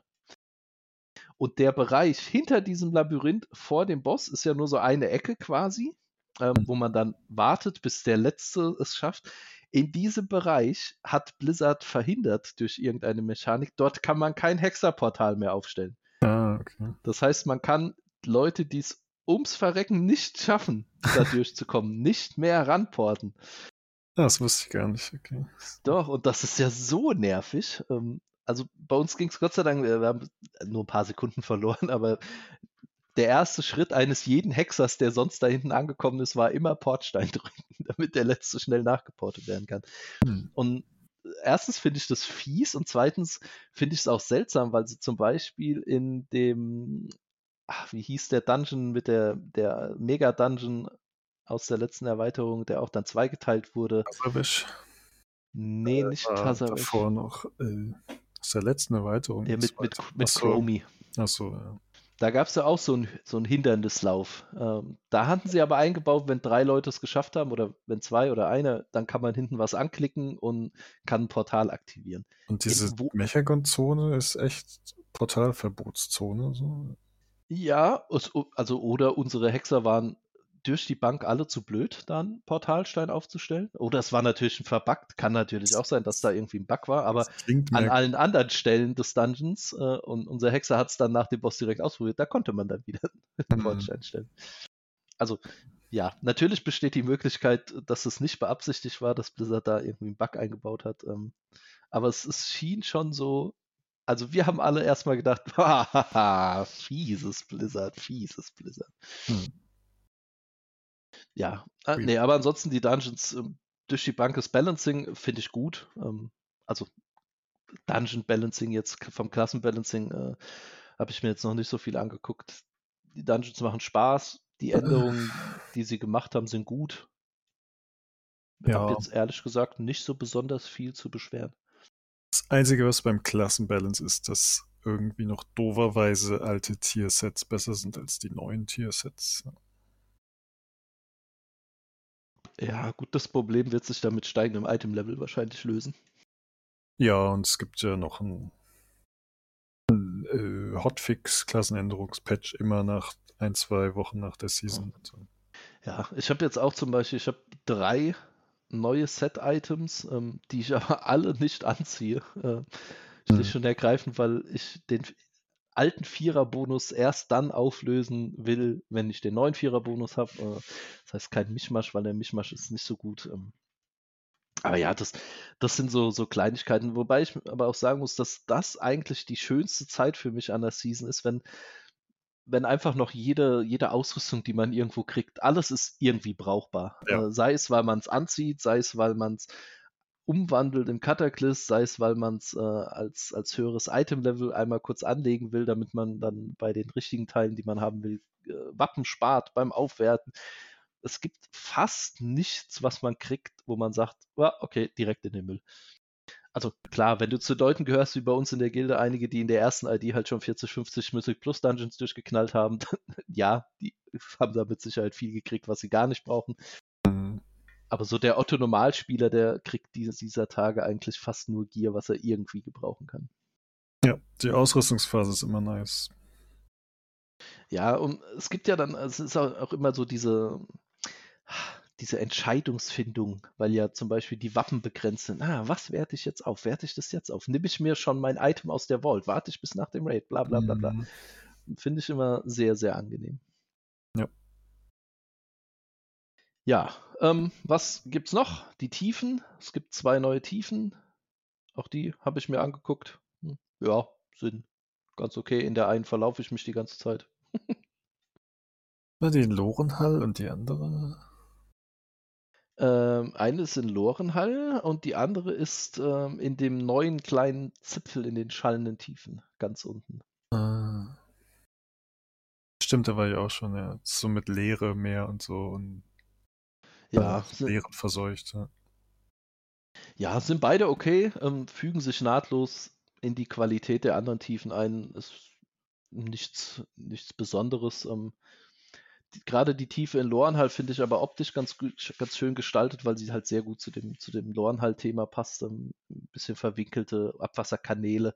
Und der Bereich hinter diesem Labyrinth vor dem Boss ist ja nur so eine Ecke quasi, wo man dann wartet, bis der Letzte es schafft. In diesem Bereich hat Blizzard verhindert durch irgendeine Mechanik. Dort kann man kein Hexerportal mehr aufstellen.
Okay.
Das heißt, man kann Leute, die es ums Verrecken nicht schaffen, da durchzukommen, nicht mehr ranporten.
Das wusste ich gar nicht. Okay.
Doch, und das ist ja so nervig. Also bei uns ging es Gott sei Dank, wir haben nur ein paar Sekunden verloren, aber der erste Schritt eines jeden Hexers, der sonst da hinten angekommen ist, war immer Portstein drücken, damit der letzte schnell nachgeportet werden kann.
Hm.
Und erstens finde ich das fies und zweitens finde ich es auch seltsam, weil sie zum Beispiel in dem, wie hieß der Dungeon mit der Mega-Dungeon aus der letzten Erweiterung, der auch dann zweigeteilt wurde.
Wasserwäsch
Nee, nicht
war
Tazavech.
davor noch aus der letzten Erweiterung.
Ja,
Die
mit
zweite. Achso.
Chromie.
Achso, ja.
Da gab es ja auch so ein Hindernislauf. Da hatten sie aber eingebaut, wenn 3 Leute es geschafft haben oder wenn 2 oder einer, dann kann man hinten was anklicken und kann ein Portal aktivieren.
Und
In,
diese
wo,
Mechagon-Zone ist echt Portalverbotszone. So.
ja, also oder unsere Hexer waren durch die Bank alle zu blöd, da einen Portalstein aufzustellen. Oder es war natürlich ein verbuggt. Kann natürlich auch sein, dass da irgendwie ein Bug war, aber
Das klingt
an
merkwürdig.
allen anderen Stellen des Dungeons, und unser Hexer hat es dann nach dem Boss direkt ausprobiert, da konnte man dann wieder einen
Hm.
Portstein stellen. Also, ja, natürlich besteht die Möglichkeit, dass es nicht beabsichtigt war, dass Blizzard da irgendwie einen Bug eingebaut hat. Aber es schien schon so. Also, wir haben alle erstmal gedacht, hahaha, fieses Blizzard, fieses Blizzard.
Hm.
Ja,
Weird.
nee, aber ansonsten die Dungeons durch die Bank, das Balancing finde ich gut. Also, Dungeon Balancing jetzt vom Klassenbalancing habe ich mir jetzt noch nicht so viel angeguckt. Die Dungeons machen Spaß. Die Änderungen, die sie gemacht haben, sind gut. Ich habe
Ja,
jetzt ehrlich gesagt nicht so besonders viel zu beschweren.
das Einzige, was beim Klassenbalance ist, dass irgendwie noch doverweise alte Tiersets besser sind als die neuen Tiersets.
Ja, gut, das Problem wird sich dann mit steigendem Item-Level wahrscheinlich lösen.
Ja, und es gibt ja noch ein Hotfix-Klassenänderungspatch immer nach 1, 2 Wochen nach der Season.
Ja, ich habe jetzt auch zum Beispiel, ich habe 3 neue Set-Items, die ich aber alle nicht anziehe.
Hm.
Schlicht und ergreifend, weil ich alten Vierer-Bonus erst dann auflösen will, wenn ich den neuen Vierer-Bonus habe. Das heißt kein Mischmasch, weil der Mischmasch ist nicht so gut. Aber ja, das sind so Kleinigkeiten, wobei ich aber auch sagen muss, dass das eigentlich die schönste Zeit für mich an der Season ist, wenn einfach noch jede Ausrüstung, die man irgendwo kriegt, alles ist irgendwie brauchbar.
Ja.
Sei es, weil man es anzieht, sei es, weil man es umwandelt im Cataclysm, sei es, weil man es als höheres Item-Level einmal kurz anlegen will, damit man dann bei den richtigen Teilen, die man haben will, Wappen spart beim Aufwerten. Es gibt fast nichts, was man kriegt, wo man sagt, ja, okay, direkt in den Müll. Also klar, wenn du zu Leuten gehörst, wie bei uns in der Gilde, einige, die in der ersten ID halt schon 40, 50 Mythic Plus Dungeons durchgeknallt haben, ja, die haben da mit Sicherheit viel gekriegt, was sie gar nicht brauchen.
Mhm.
Aber so der Otto-Normalspieler, der kriegt dieser Tage eigentlich fast nur Gear, was er irgendwie gebrauchen kann.
Ja, die Ausrüstungsphase ist immer nice.
Ja, und es gibt ja dann, es ist auch immer so diese Entscheidungsfindung, weil ja zum Beispiel die Wappen begrenzt sind. Was werte ich jetzt auf? Werte ich das jetzt auf? Nimm ich mir schon mein Item aus der Vault? Warte ich bis nach dem Raid? Bla bla bla bla.
Mhm.
Finde ich immer sehr, sehr angenehm.
Ja.
Ja, was gibt's noch? Die Tiefen. Es gibt 2 neue Tiefen. Auch die habe ich mir angeguckt. Ja, sind ganz okay. In der einen verlaufe ich mich die ganze Zeit.
War die Lorenhall und die andere?
Eine ist in Lorenhall und die andere ist in dem neuen kleinen Zipfel in den schallenden Tiefen, ganz unten.
Ah. Stimmt, da war ich auch schon, ja. So mit Leere mehr und so und
Ja,
Leeren verseucht. Ja.
ja, sind beide okay, fügen sich nahtlos in die Qualität der anderen Tiefen ein. Ist nichts Besonderes. Gerade die Tiefe in Lorenhall finde ich aber optisch ganz schön gestaltet, weil sie halt sehr gut zu dem Lorenhall-Thema passt. Ein bisschen verwinkelte Abwasserkanäle.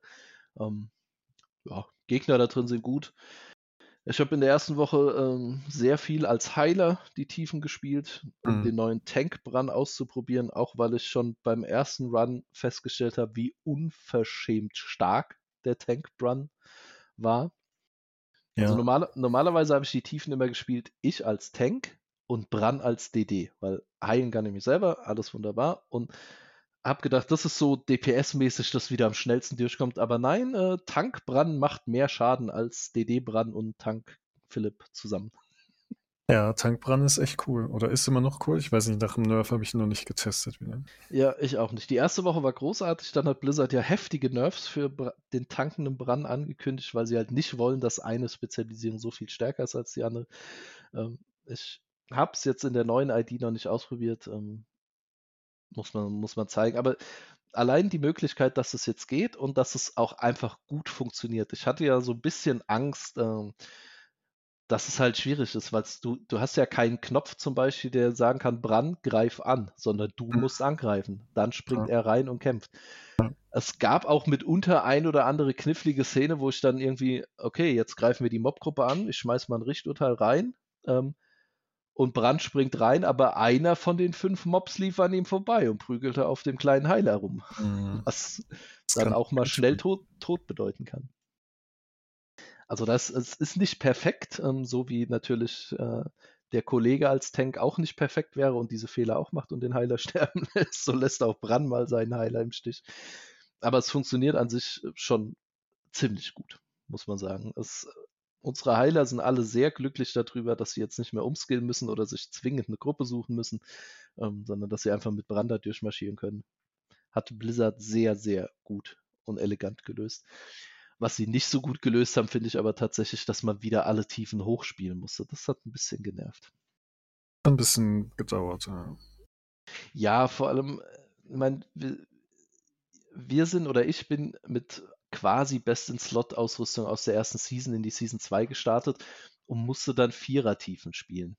Ja, Gegner da drin sind gut. Ich habe in der ersten Woche sehr viel als Heiler die Tiefen gespielt, um den neuen Tank-Brun auszuprobieren, auch weil ich schon beim ersten Run festgestellt habe, wie unverschämt stark der Tank-Brun war. Also
Ja.
normalerweise habe ich die Tiefen immer gespielt, ich als Tank und Brun als DD, weil heilen kann ich mich selber, alles wunderbar. Und habe gedacht, das ist so DPS-mäßig, das wieder am schnellsten durchkommt. Aber nein, Tank Brun macht mehr Schaden als DD Brun und Tank Philipp zusammen.
Ja, Tankbrand ist echt cool. Oder ist immer noch cool? Ich weiß nicht, nach dem Nerf habe ich ihn noch nicht getestet wieder.
Ja, ich auch nicht. Die erste Woche war großartig, dann hat Blizzard ja heftige Nerfs für den tankenden Brun angekündigt, weil sie halt nicht wollen, dass eine Spezialisierung so viel stärker ist als die andere. Ich habe es jetzt in der neuen ID noch nicht ausprobiert, muss man zeigen. Aber allein die Möglichkeit, dass es jetzt geht und dass es auch einfach gut funktioniert. Ich hatte ja so ein bisschen Angst, dass es halt schwierig ist, weil du hast ja keinen Knopf zum Beispiel, der sagen kann, Brand, greif an, sondern du musst angreifen. Dann springt
Ja.
er rein und kämpft. Es gab auch mitunter ein oder andere knifflige Szene, wo ich dann irgendwie, okay, jetzt greifen wir die Mobgruppe an, ich schmeiß mal ein Richturteil rein, und Brand springt rein, aber einer von den 5 Mobs lief an ihm vorbei und prügelte auf dem kleinen Heiler rum. Was
Das
dann
kann
auch mal
ganz
schnell
schön.
Tod bedeuten kann. Also es ist nicht perfekt, so wie natürlich der Kollege als Tank auch nicht perfekt wäre und diese Fehler auch macht und den Heiler sterben lässt. So lässt auch Bran mal seinen Heiler im Stich. Aber es funktioniert an sich schon ziemlich gut, muss man sagen. Unsere Heiler sind alle sehr glücklich darüber, dass sie jetzt nicht mehr umskillen müssen oder sich zwingend eine Gruppe suchen müssen, sondern dass sie einfach mit Branda durchmarschieren können. Hat Blizzard sehr, sehr gut und elegant gelöst. Was sie nicht so gut gelöst haben, finde ich aber tatsächlich, dass man wieder alle Tiefen hochspielen musste. Das hat ein bisschen genervt.
Ein bisschen gedauert, ja.
Ja, vor allem, wir sind oder ich bin mit quasi Best-in-Slot-Ausrüstung aus der ersten Season in die Season 2 gestartet und musste dann Vierer-Tiefen spielen,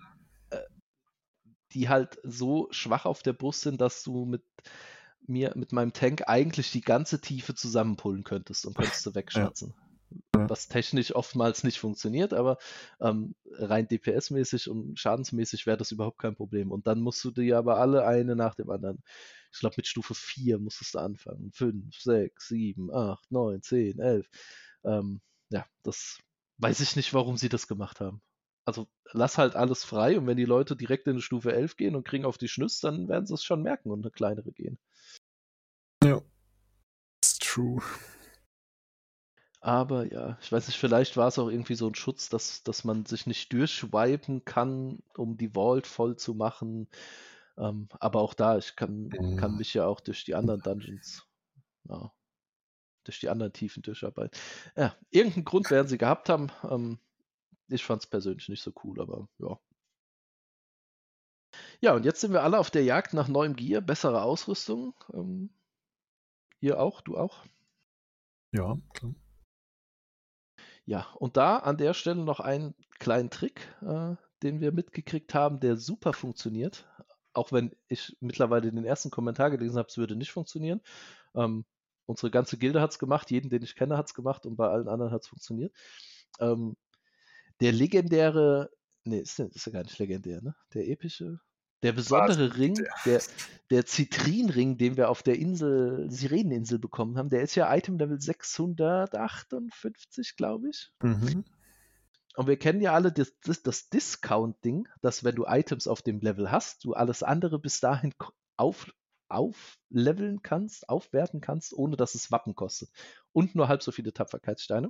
die halt so schwach auf der Brust sind, dass du mit meinem Tank eigentlich die ganze Tiefe zusammenpullen könntest und könntest du
Ja.
wegschwatzen. Was technisch oftmals nicht funktioniert, aber rein DPS-mäßig und schadensmäßig wäre das überhaupt kein Problem. Und dann musst du dir aber alle eine nach dem anderen. Ich glaube, mit Stufe 4 musstest du anfangen. 5, 6, 7, 8, 9, 10, 11. ja, das weiß ich nicht, warum sie das gemacht haben. Also lass halt alles frei und wenn die Leute direkt in eine Stufe 11 gehen und kriegen auf die Schnüss, dann werden sie es schon merken und eine kleinere gehen.
Ja, it's true.
Aber ja, ich weiß nicht, vielleicht war es auch irgendwie so ein Schutz, dass man sich nicht durchwipen kann, um die Vault voll zu machen. Aber auch da, ich kann mich ja auch durch die anderen Dungeons, ja, durch die anderen Tiefen durcharbeiten. Ja, irgendeinen Grund werden sie gehabt haben. Ich fand es persönlich nicht so cool, aber ja. Ja, und jetzt sind wir alle auf der Jagd nach neuem Gear, besserer Ausrüstung. Ihr auch, du auch?
Ja, klar.
Ja, und da an der Stelle noch einen kleinen Trick, den wir mitgekriegt haben, der super funktioniert. Auch wenn ich mittlerweile den ersten Kommentar gelesen habe, es würde nicht funktionieren. Unsere ganze Gilde hat es gemacht, jeden, den ich kenne, hat es gemacht und bei allen anderen hat es funktioniert. Der legendäre, nee, ist ja gar nicht legendär, ne? Der epische, der besondere Ring, der Zitrinring, den wir auf der Insel, Sireneninsel bekommen haben, der ist ja Item Level 658, glaube ich.
Mhm.
Und wir kennen ja alle das Discount-Ding, dass wenn du Items auf dem Level hast, du alles andere bis dahin aufleveln kannst, aufwerten kannst, ohne dass es Wappen kostet. Und nur halb so viele Tapferkeitssteine.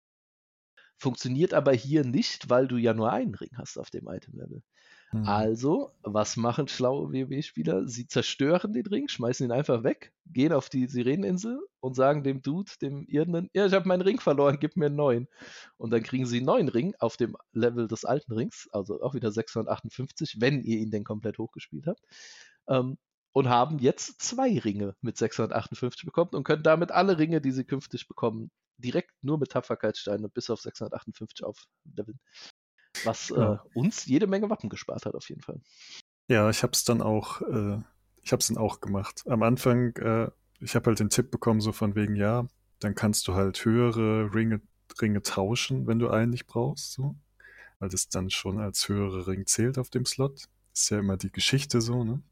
Funktioniert aber hier nicht, weil du ja nur einen Ring hast auf dem Item-Level.
Mhm.
Also, was machen schlaue WoW-Spieler? Sie zerstören den Ring, schmeißen ihn einfach weg, gehen auf die Sireneninsel und sagen dem Dude, dem Irren, ja, ich habe meinen Ring verloren, gib mir einen neuen. Und dann kriegen sie einen neuen Ring auf dem Level des alten Rings, also auch wieder 658, wenn ihr ihn denn komplett hochgespielt habt. Und haben jetzt 2 Ringe mit 658 bekommen und können damit alle Ringe, die sie künftig bekommen, direkt nur mit Tapferkeitssteinen bis auf 658 aufleveln. Was uns jede Menge Wappen gespart hat, auf jeden Fall.
Ja, ich habe es dann auch gemacht. Am Anfang, ich habe halt den Tipp bekommen, so von wegen, ja, dann kannst du halt höhere Ringe tauschen, wenn du einen nicht brauchst, so. Weil das dann schon als höhere Ring zählt auf dem Slot. Ist ja immer die Geschichte so, ne?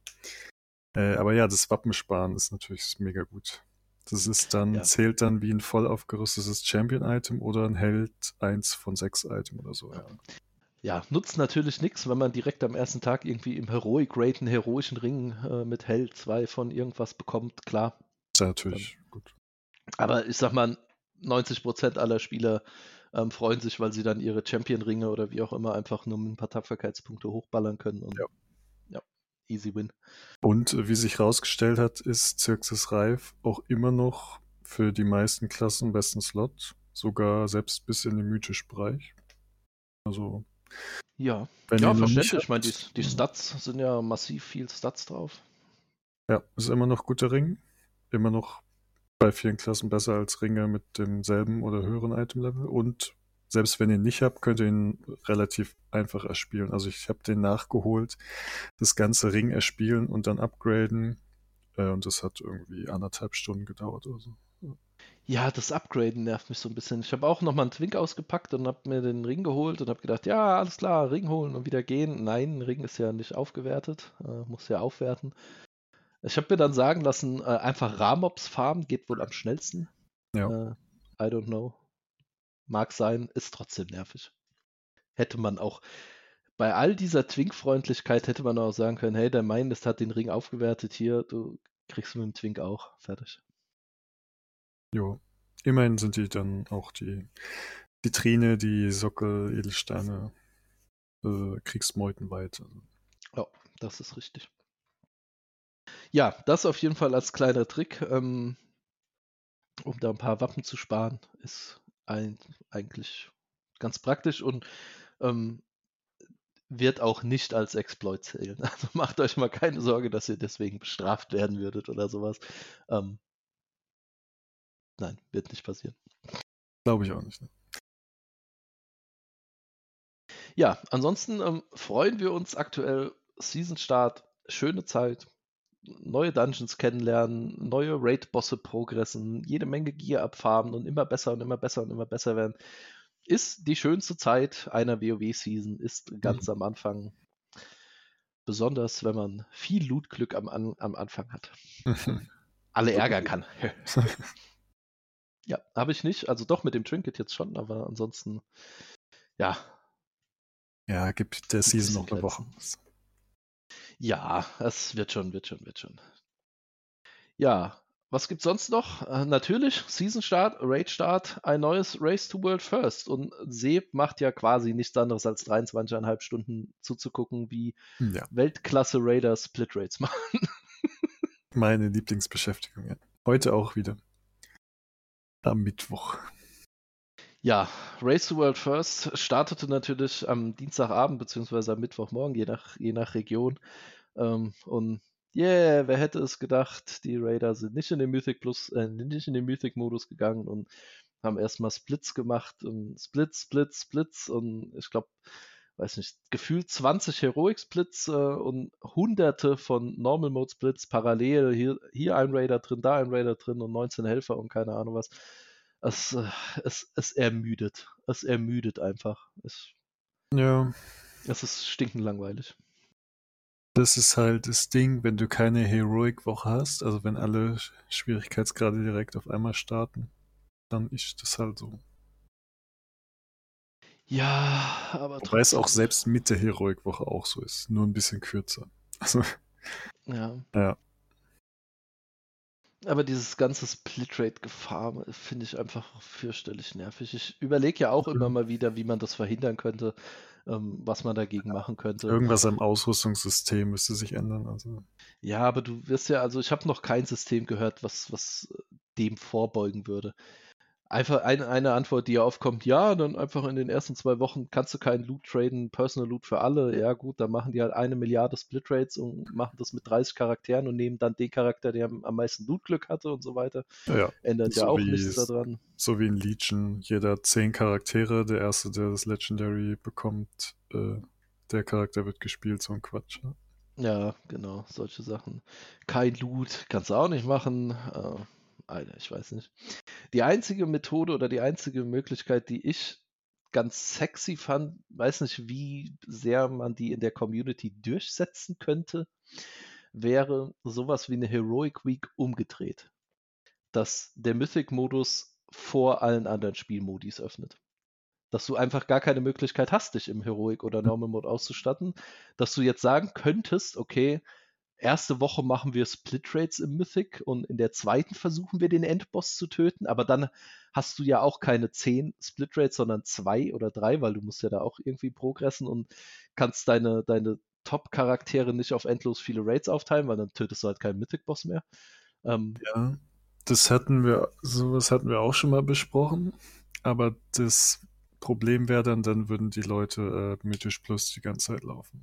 Aber ja, das Wappensparen ist natürlich mega gut. Das ist dann, zählt dann wie ein voll aufgerüstetes Champion-Item oder ein Held 1 von 6 Item oder so, ja.
Ja, nutzt natürlich nichts, wenn man direkt am ersten Tag irgendwie im Heroic Raid einen heroischen Ring mit Held 2 von irgendwas bekommt, klar.
Ist ja natürlich gut.
Aber ich sag mal, 90% aller Spieler freuen sich, weil sie dann ihre Champion-Ringe oder wie auch immer einfach nur mit ein paar Tapferkeitspunkte hochballern können und ja, easy win.
Und wie sich rausgestellt hat, ist Xerxes Reif auch immer noch für die meisten Klassen besten Slot, sogar selbst bis in den mythischen Bereich. Also
ja,
wenn ihr noch
verständlich.
nicht
Ich meine, die Stats sind ja massiv viel Stats drauf.
Ja, ist immer noch guter Ring. Immer noch bei vielen Klassen besser als Ringe mit demselben oder höheren Item-Level. Und selbst wenn ihr ihn nicht habt, könnt ihr ihn relativ einfach erspielen. Also ich habe den nachgeholt, das ganze Ring erspielen und dann upgraden. Und das hat irgendwie 1,5 Stunden gedauert oder so.
Ja, das Upgraden nervt mich so ein bisschen. Ich habe auch nochmal einen Twink ausgepackt und habe mir den Ring geholt und habe gedacht, ja, alles klar, Ring holen und wieder gehen. Nein, ein Ring ist ja nicht aufgewertet, muss ja aufwerten. Ich habe mir dann sagen lassen, einfach Ramops farmen geht wohl am schnellsten.
Ja.
I don't know. Mag sein, ist trotzdem nervig. Hätte man auch, bei all dieser Twink-Freundlichkeit hätte man auch sagen können, hey, der Meinest hat den Ring aufgewertet, hier, du kriegst mit dem Twink auch. Fertig.
Jo. Immerhin sind die dann auch die Vitrine, die Sockel, Edelsteine, Kriegsmeuten weit.
Ja, das ist richtig. Ja, das auf jeden Fall als kleiner Trick, um da ein paar Wappen zu sparen, ist eigentlich ganz praktisch und wird auch nicht als Exploit zählen. Also macht euch mal keine Sorge, dass ihr deswegen bestraft werden würdet oder sowas. Nein, wird nicht passieren.
Glaube ich auch nicht. Ne?
Ja, ansonsten freuen wir uns aktuell. Season-Start, schöne Zeit, neue Dungeons kennenlernen, neue Raid-Bosse progressen, jede Menge Gear abfarben und immer besser und immer besser und immer besser werden. Ist die schönste Zeit einer WoW-Season, ist ganz am Anfang. Besonders, wenn man viel Loot-Glück am Anfang hat. Alle ärgern kann. Ja, habe ich nicht. Also doch mit dem Trinket jetzt schon, aber ansonsten, ja,
Ja, gibt der
hielt sich
Season
in
noch eine Woche.
Grenzen. Ja, es wird schon. Ja, was gibt's sonst noch? Natürlich, Season Start, Raid Start, ein neues Race to World First. Und Seb macht ja quasi nichts anderes als 23,5 Stunden zuzugucken, wie
Ja,
Weltklasse Raider Split Raids machen.
meine Lieblingsbeschäftigung. Ja. Heute auch wieder. Am Mittwoch.
Ja, Race to World First startete natürlich am Dienstagabend beziehungsweise am Mittwochmorgen, je nach Region. Und yeah, wer hätte es gedacht, die Raider sind nicht in den nicht in den Mythic-Modus gegangen und haben erstmal Splits gemacht und Splits und ich glaube, weiß nicht, gefühlt 20 Heroic-Splits und hunderte von Normal-Mode-Splits parallel. Hier ein Raider drin, da ein Raider drin und 19 Helfer und keine Ahnung was. Es ermüdet. Es ermüdet einfach.
Ja,
Es ist stinkend langweilig.
das ist halt das Ding, wenn du keine Heroic-Woche hast, also wenn alle Schwierigkeitsgrade direkt auf einmal starten, dann ist das halt so.
Ja, aber
Wobei es auch
trotzdem.
selbst mit der Heroic-Woche auch so ist, nur ein bisschen kürzer. Also,
Ja.
ja.
Aber dieses ganze Split-Rate-Gefahr finde ich einfach fürchterlich nervig. Ich überlege ja auch immer mal wieder, wie man das verhindern könnte, was man dagegen machen könnte.
Irgendwas am Ausrüstungssystem müsste sich ändern. Also.
Ja, aber du wirst ja, also ich habe noch kein System gehört, was dem vorbeugen würde. Einfach eine Antwort, die ja aufkommt, ja, dann einfach in den ersten 2 Wochen kannst du keinen Loot traden, Personal Loot für alle. Ja gut, dann machen die halt 1 Milliarde Split Rates und machen das mit 30 Charakteren und nehmen dann den Charakter, der am meisten Loot-Glück hatte und so weiter.
Ja,
Ändert ja
so
auch
wie,
nichts daran.
so wie in Legion. Jeder 10 Charaktere, der erste, der das Legendary bekommt, der Charakter wird gespielt, so ein Quatsch. Ne?
Ja, genau, solche Sachen. Kein Loot kannst du auch nicht machen. Alter, ich weiß nicht. Die einzige Methode oder die einzige Möglichkeit, die ich ganz sexy fand, weiß nicht, wie sehr man die in der Community durchsetzen könnte, wäre sowas wie eine Heroic Week umgedreht. Dass der Mythic-Modus vor allen anderen Spielmodis öffnet. Dass du einfach gar keine Möglichkeit hast, dich im Heroic oder Normal Mode auszustatten. Dass du jetzt sagen könntest, okay, erste Woche machen wir Split Rates im Mythic und in der zweiten versuchen wir den Endboss zu töten, aber dann hast du ja auch keine 10 Split Rates, sondern 2 oder 3, weil du musst ja da auch irgendwie progressen und kannst deine Top-Charaktere nicht auf endlos viele Raids aufteilen, weil dann tötest du halt keinen Mythic-Boss mehr.
Ja, sowas hatten wir auch schon mal besprochen, aber das Problem wäre dann würden die Leute Mythisch Plus die ganze Zeit laufen,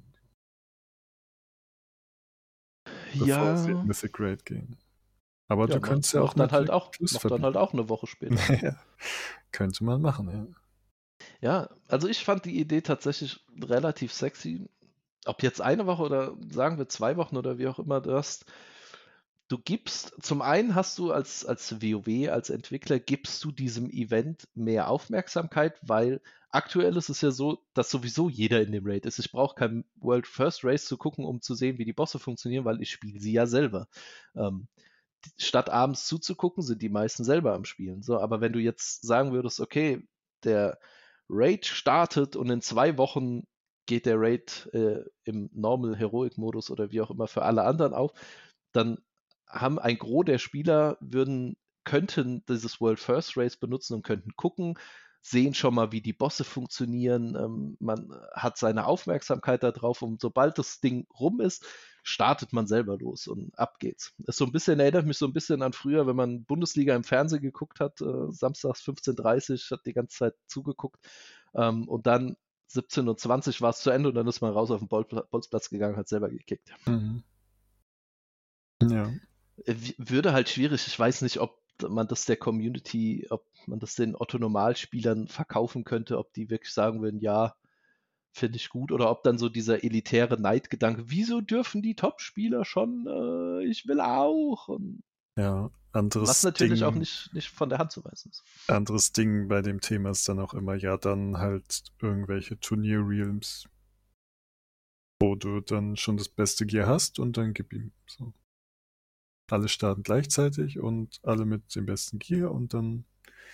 bevor sie in
Ja,
Mythic Raid gehen. Aber
ja,
du könntest ja auch Mythic Plus
macht dann halt
verbieten.
auch eine Woche später.
Ja, könnte man machen, ja.
Ja, also ich fand die Idee tatsächlich relativ sexy. Ob jetzt eine Woche oder sagen wir 2 Wochen oder wie auch immer du gibst, zum einen hast du als WoW, als Entwickler, gibst du diesem Event mehr Aufmerksamkeit, weil aktuell ist es ja so, dass sowieso jeder in dem Raid ist. Ich brauche kein World First Race zu gucken, um zu sehen, wie die Bosse funktionieren, weil ich spiele sie ja selber. Ähm, Statt abends zuzugucken, sind die meisten selber am Spielen. So, aber wenn du jetzt sagen würdest, okay, der Raid startet und in 2 Wochen geht der Raid im Normal Heroic Modus oder wie auch immer für alle anderen auf, dann haben ein Gros der Spieler könnten dieses World First Race benutzen und könnten gucken, sehen schon mal, wie die Bosse funktionieren. Man hat seine Aufmerksamkeit darauf und sobald das Ding rum ist, startet man selber los und ab geht's. Es so ein bisschen erinnert mich so ein bisschen an früher, wenn man Bundesliga im Fernsehen geguckt hat, samstags 15:30 hat die ganze Zeit zugeguckt und dann 17:20 war es zu Ende und dann ist man raus auf den Bolzplatz gegangen, hat selber gekickt.
Mhm. Ja.
Würde halt schwierig. Ich weiß nicht, ob man das der Community, ob man das den Otto-Normalspielern verkaufen könnte, ob die wirklich sagen würden, ja, finde ich gut, oder ob dann so dieser elitäre Neidgedanke, wieso dürfen die Top-Spieler schon, ich will auch. Und
Ja,
was natürlich auch nicht von der Hand zu weisen ist.
anderes Ding bei dem Thema ist dann auch immer, ja, dann halt irgendwelche Turnier-Realms, wo du dann schon das beste Gear hast und dann gib ihm. So. Alle starten gleichzeitig und alle mit dem besten Gear und dann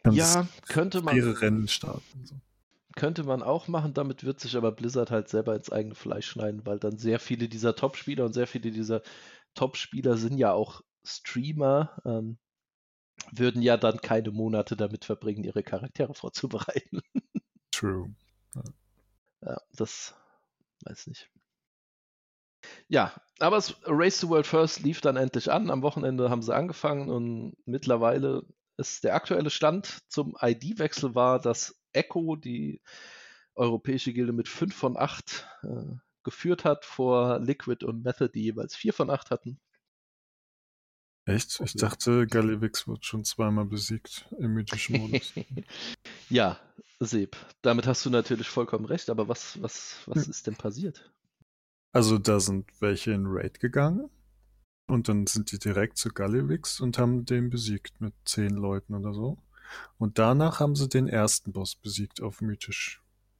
Kann das
Ja, könnte
faire
man,
Rennen starten. So.
könnte man auch machen. Damit wird sich aber Blizzard halt selber ins eigene Fleisch schneiden, weil dann sehr viele dieser Top-Spieler und sehr viele dieser Top-Spieler sind ja auch Streamer, würden ja dann keine Monate damit verbringen, ihre Charaktere vorzubereiten.
True.
Ja, das weiß nicht. Ja, aber Race to World First lief dann endlich an. Am Wochenende haben sie angefangen und mittlerweile ist der aktuelle Stand zum ID-Wechsel war, dass Echo, die europäische Gilde, mit 5 von 8 geführt hat vor Liquid und Method, die jeweils 4 von 8 hatten.
Echt? Ich dachte, Gallivix wird schon zweimal besiegt im mythischen Modus.
Ja, Seb, damit hast du natürlich vollkommen recht, aber was ist denn passiert?
Also da sind welche in Raid gegangen und dann sind die direkt zu Gallivix und haben den besiegt mit 10 Leuten oder so. Und danach haben sie den ersten Boss besiegt auf mythisch.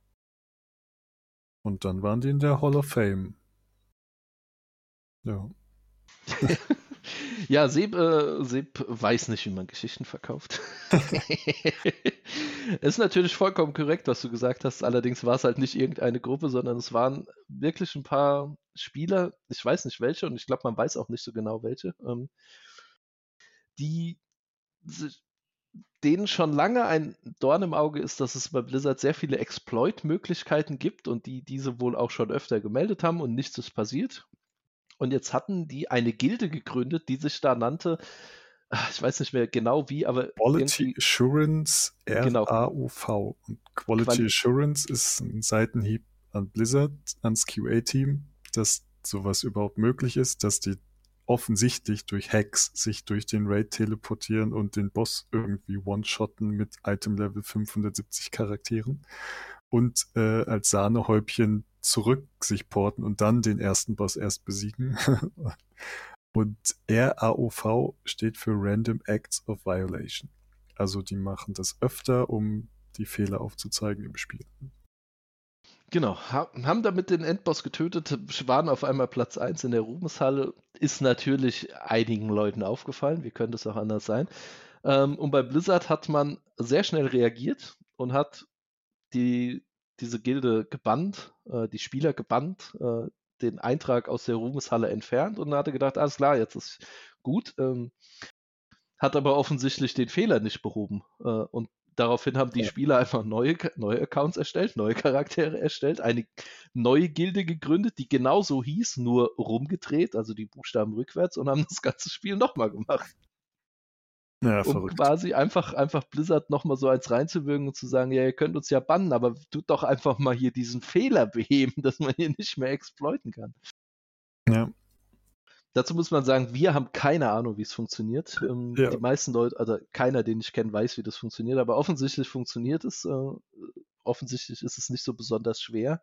Und dann waren die in der Hall of Fame. Ja.
Ja, Seb weiß nicht, wie man Geschichten verkauft. Es ist natürlich vollkommen korrekt, was du gesagt hast. Allerdings war es halt nicht irgendeine Gruppe, sondern es waren wirklich ein paar Spieler, ich weiß nicht welche und ich glaube, man weiß auch nicht so genau welche, die denen schon lange ein Dorn im Auge ist, dass es bei Blizzard sehr viele Exploit-Möglichkeiten gibt und die diese wohl auch schon öfter gemeldet haben und nichts ist passiert. Und jetzt hatten die eine Gilde gegründet, die sich da nannte, ich weiß nicht mehr genau wie, aber
Quality Assurance
genau,
RAUV. Und Quality Assurance ist ein Seitenhieb an Blizzard, ans QA-Team, dass sowas überhaupt möglich ist, dass die offensichtlich durch Hacks sich durch den Raid teleportieren und den Boss irgendwie one-shotten mit Item-Level 570 Charakteren und als Sahnehäubchen zurück sich porten und dann den ersten Boss erst besiegen. Und RAOV steht für Random Acts of Violation. Also die machen das öfter, um die Fehler aufzuzeigen im Spiel.
genau, haben damit den Endboss getötet, waren auf einmal Platz 1 in der Ruhmeshalle, ist natürlich einigen Leuten aufgefallen, wie könnte es auch anders sein. Und bei Blizzard hat man sehr schnell reagiert und hat diese Gilde gebannt, die Spieler gebannt, den Eintrag aus der Ruhmeshalle entfernt und hatte gedacht, alles klar, jetzt ist gut. Hat aber offensichtlich den Fehler nicht behoben. Und daraufhin haben die Spieler einfach neue Accounts erstellt, neue Charaktere erstellt, eine neue Gilde gegründet, die genauso hieß, nur rumgedreht, also die Buchstaben rückwärts und haben das ganze Spiel nochmal gemacht.
Ja,
Um
verrückt.
quasi einfach Blizzard nochmal so eins reinzuwirken und zu sagen, ja, ihr könnt uns ja bannen, aber tut doch einfach mal hier diesen Fehler beheben, dass man hier nicht mehr exploiten kann.
Ja.
Dazu muss man sagen, wir haben keine Ahnung, wie es funktioniert.
Ja.
Die meisten Leute, also keiner, den ich kenne, weiß, wie das funktioniert, aber offensichtlich funktioniert es. Offensichtlich ist es nicht so besonders schwer.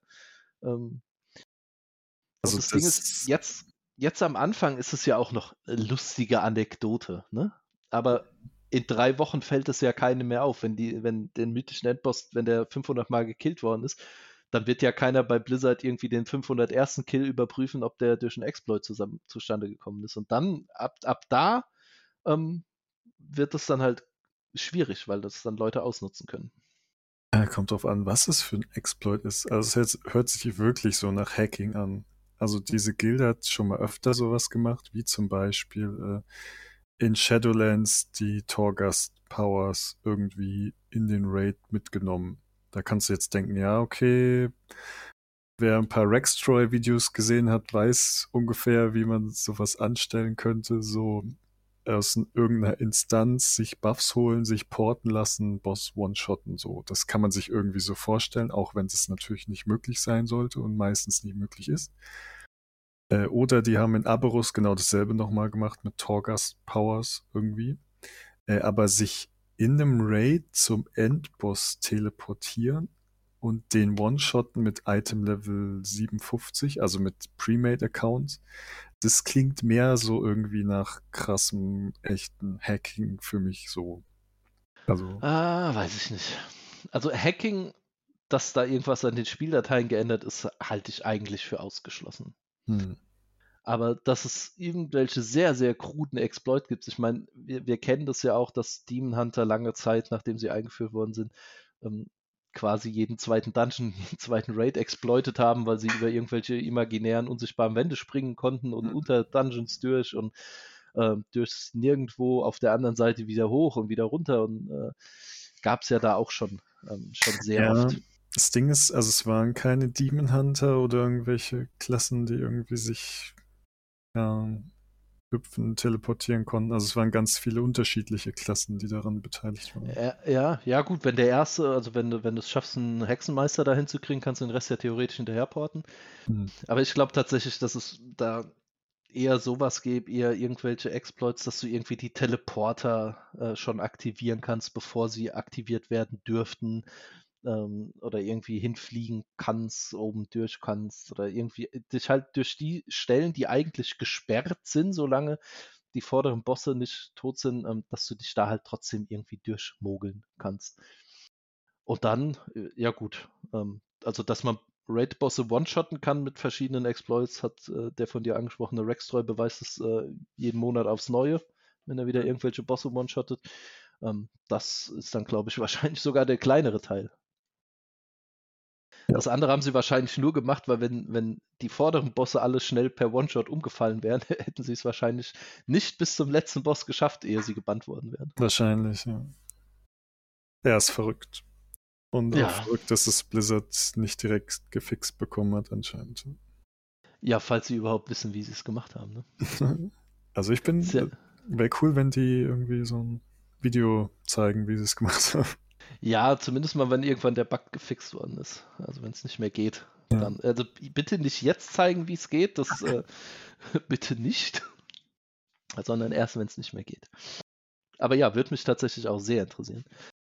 Also
das Ding ist, jetzt am Anfang ist es ja auch noch eine lustige Anekdote, ne? Aber in 3 Wochen fällt es ja keinem mehr auf, wenn den mythischen Endboss, wenn der 500 Mal gekillt worden ist, dann wird ja keiner bei Blizzard irgendwie den 501. Kill überprüfen, ob der durch einen Exploit zustande gekommen ist. Und dann, ab da, wird es dann halt schwierig, weil das dann Leute ausnutzen können.
Kommt drauf an, was es für ein Exploit ist. Also es hört sich wirklich so nach Hacking an. Also diese Gilde hat schon mal öfter sowas gemacht, wie zum Beispiel in Shadowlands die Torghast Powers irgendwie in den Raid mitgenommen. Da kannst du jetzt denken, ja, okay, wer ein paar Rextroy-Videos gesehen hat, weiß ungefähr, wie man sowas anstellen könnte. So aus irgendeiner Instanz sich Buffs holen, sich porten lassen, Boss one-shotten, so. Das kann man sich irgendwie so vorstellen, auch wenn es natürlich nicht möglich sein sollte und meistens nicht möglich ist. Oder die haben in Aberus genau dasselbe nochmal gemacht mit Torghast Powers irgendwie. Aber sich in einem Raid zum Endboss teleportieren und den One-Shotten mit Item Level 57, also mit Premade-Accounts, das klingt mehr so irgendwie nach krassem, echten Hacking für mich so. Also.
Weiß ich nicht. Also Hacking, dass da irgendwas an den Spieldateien geändert ist, halte ich eigentlich für ausgeschlossen. Aber dass es irgendwelche sehr, sehr kruden Exploit gibt. Ich meine, wir kennen das ja auch, dass Demon Hunter lange Zeit, nachdem sie eingeführt worden sind, quasi jeden zweiten Dungeon, jeden zweiten Raid exploitet haben, weil sie über irgendwelche imaginären, unsichtbaren Wände springen konnten und unter Dungeons durch und durchs Nirgendwo auf der anderen Seite wieder hoch und wieder runter. Und gab es ja da auch schon sehr
Ja,
oft.
das Ding ist, also es waren keine Demon Hunter oder irgendwelche Klassen, die irgendwie sich hüpfen, teleportieren konnten. Also es waren ganz viele unterschiedliche Klassen, die daran beteiligt waren.
Ja, gut, wenn der erste, also wenn du es schaffst, einen Hexenmeister da hinzukriegen, kannst du den Rest ja theoretisch hinterherporten. Aber ich glaube tatsächlich, dass es da eher sowas gibt, eher irgendwelche Exploits, dass du irgendwie die Teleporter schon aktivieren kannst, bevor sie aktiviert werden dürften, oder irgendwie hinfliegen kannst, oben durch kannst oder irgendwie dich halt durch die Stellen, die eigentlich gesperrt sind, solange die vorderen Bosse nicht tot sind, dass du dich da halt trotzdem irgendwie durchmogeln kannst. Und dann, ja gut, also dass man Raid-Bosse one-shotten kann mit verschiedenen Exploits, hat der von dir angesprochene Rextroy beweist es jeden Monat aufs Neue, wenn er wieder irgendwelche Bosse one-shottet. Das ist dann, glaube ich, wahrscheinlich sogar der kleinere Teil.
Ja.
Das andere haben sie wahrscheinlich nur gemacht, weil wenn die vorderen Bosse alle schnell per One-Shot umgefallen wären, hätten sie es wahrscheinlich nicht bis zum letzten Boss geschafft, ehe sie gebannt worden wären.
Wahrscheinlich, ja. Er ist verrückt. Und auch
Ja,
verrückt, dass es Blizzard nicht direkt gefixt bekommen hat, anscheinend.
ja, falls sie überhaupt wissen, wie sie es gemacht haben. Ne?
Also
Sehr,
wäre cool, wenn die irgendwie so ein Video zeigen, wie sie es gemacht haben.
ja, zumindest mal, wenn irgendwann der Bug gefixt worden ist. Also wenn es nicht mehr geht.
Ja.
Dann, also bitte nicht jetzt zeigen, wie es geht, das bitte nicht, sondern erst, wenn es nicht mehr geht. Aber ja, würde mich tatsächlich auch sehr interessieren.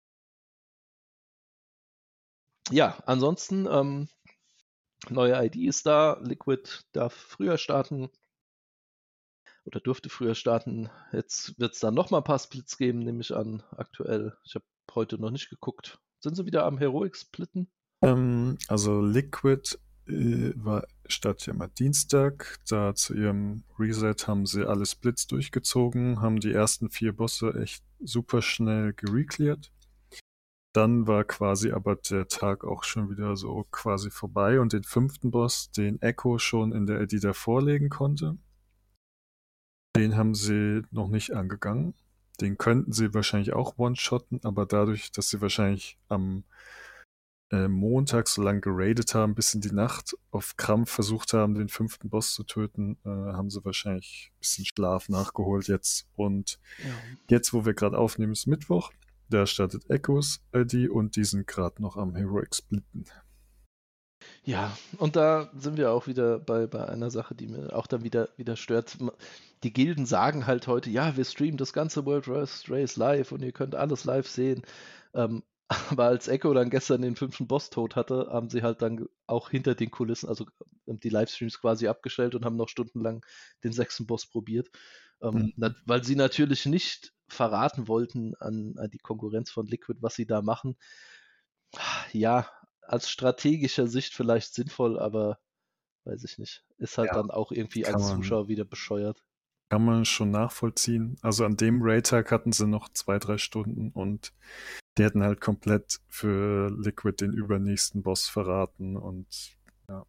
Ja, ansonsten, neue ID ist da, Liquid darf früher starten oder durfte früher starten. Jetzt wird es dann nochmal ein paar Splits geben, nehme ich an, aktuell. Ich habe heute noch nicht geguckt. Sind sie wieder am Heroic splitten?
Also Liquid statt ja mal Dienstag. Da zu ihrem Reset haben sie alle Splits durchgezogen, haben die ersten 4 Bosse echt super schnell gerecleared. Dann war quasi aber der Tag auch schon wieder so quasi vorbei und den 5. Boss, den Echo schon in der ID davor legen konnte, den haben sie noch nicht angegangen. Den könnten sie wahrscheinlich auch one-shotten, aber dadurch, dass sie wahrscheinlich am Montag so lange geradet haben, bis in die Nacht auf Krampf versucht haben, den 5. Boss zu töten, haben sie wahrscheinlich ein bisschen Schlaf nachgeholt jetzt. Und jetzt, wo wir gerade aufnehmen, ist Mittwoch. Da startet Echos ID und die sind gerade noch am Heroic splitten.
Ja, und da sind wir auch wieder bei einer Sache, die mir auch dann wieder stört. Die Gilden sagen halt heute, ja, wir streamen das ganze World Wrest Race live und ihr könnt alles live sehen. Aber als Echo dann gestern den 5. Boss tot hatte, haben sie halt dann auch hinter den Kulissen, also die Livestreams quasi abgestellt und haben noch stundenlang den 6. Boss probiert. Weil sie natürlich nicht verraten wollten an die Konkurrenz von Liquid, was sie da machen. Ja, als strategischer Sicht vielleicht sinnvoll, aber weiß ich nicht. Ist halt
Ja,
dann auch irgendwie
kann
als
man,
Zuschauer wieder bescheuert.
kann man schon nachvollziehen. Also an dem Raid-Tag hatten sie noch 2-3 Stunden und die hätten halt komplett für Liquid den übernächsten Boss verraten und ja.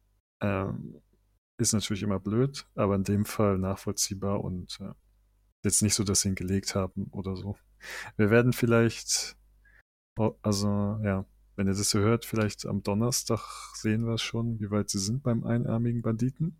Ist natürlich immer blöd, aber in dem Fall nachvollziehbar und jetzt nicht so, dass sie ihn gelegt haben oder so. Wir werden vielleicht, also ja, wenn ihr das so hört, vielleicht am Donnerstag sehen wir schon, wie weit sie sind beim einarmigen Banditen.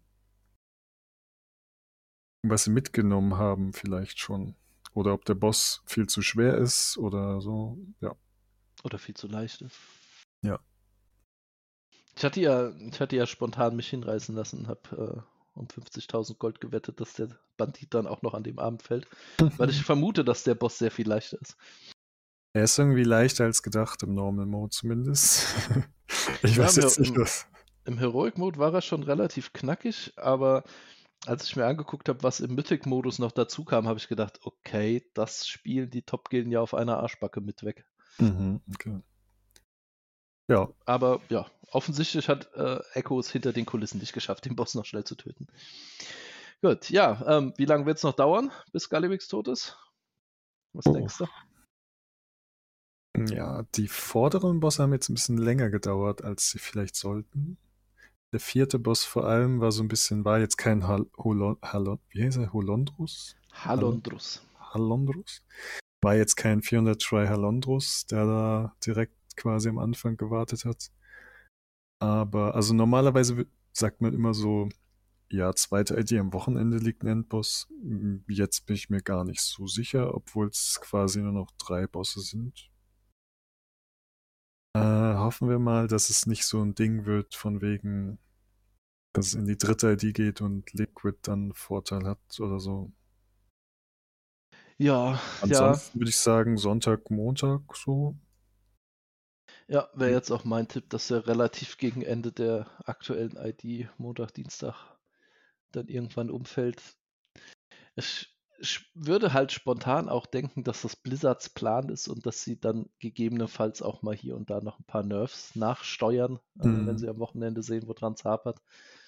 Was sie mitgenommen haben, vielleicht schon. Oder ob der Boss viel zu schwer ist oder so, ja.
Oder viel zu leicht ist.
Ja.
Ich hatte ja spontan mich hinreißen lassen, habe um 50.000 Gold gewettet, dass der Bandit dann auch noch an dem Abend fällt. Weil ich vermute, dass der Boss sehr viel leichter ist.
Er ist irgendwie leichter als gedacht, im Normal Mode zumindest. Ich
Ja,
weiß jetzt nicht, was.
im Heroic Mode war er schon relativ knackig, aber als ich mir angeguckt habe, was im Mythic-Modus noch dazu kam, habe ich gedacht, okay, das spielen die Top-Gilden ja auf einer Arschbacke mit weg.
Mhm, okay. Ja,
Aber ja, offensichtlich hat Echo es hinter den Kulissen nicht geschafft, den Boss noch schnell zu töten. Gut, ja, wie lange wird es noch dauern, bis Gallywix tot ist? Was denkst du?
ja, die vorderen Bosse haben jetzt ein bisschen länger gedauert, als sie vielleicht sollten. Der vierte Boss vor allem war so ein bisschen, war jetzt kein wie heißt er? Holondrus?
Halondrus.
Halondrus? War jetzt kein 400-Try Halondrus, der da direkt quasi am Anfang gewartet hat. Aber, also normalerweise sagt man immer so, ja, zweite ID am Wochenende liegt ein Endboss. Jetzt bin ich mir gar nicht so sicher, obwohl es quasi nur noch 3 Bosse sind. Hoffen wir mal, dass es nicht so ein Ding wird, von wegen, dass es in die dritte ID geht und Liquid dann Vorteil hat oder so.
Ja,
Ansonsten würde ich sagen, Sonntag, Montag so.
ja, wäre jetzt auch mein Tipp, dass er relativ gegen Ende der aktuellen ID Montag, Dienstag dann irgendwann umfällt. Ich würde halt spontan auch denken, dass das Blizzards Plan ist und dass sie dann gegebenenfalls auch mal hier und da noch ein paar Nerfs nachsteuern, wenn sie am Wochenende sehen, woran es hapert.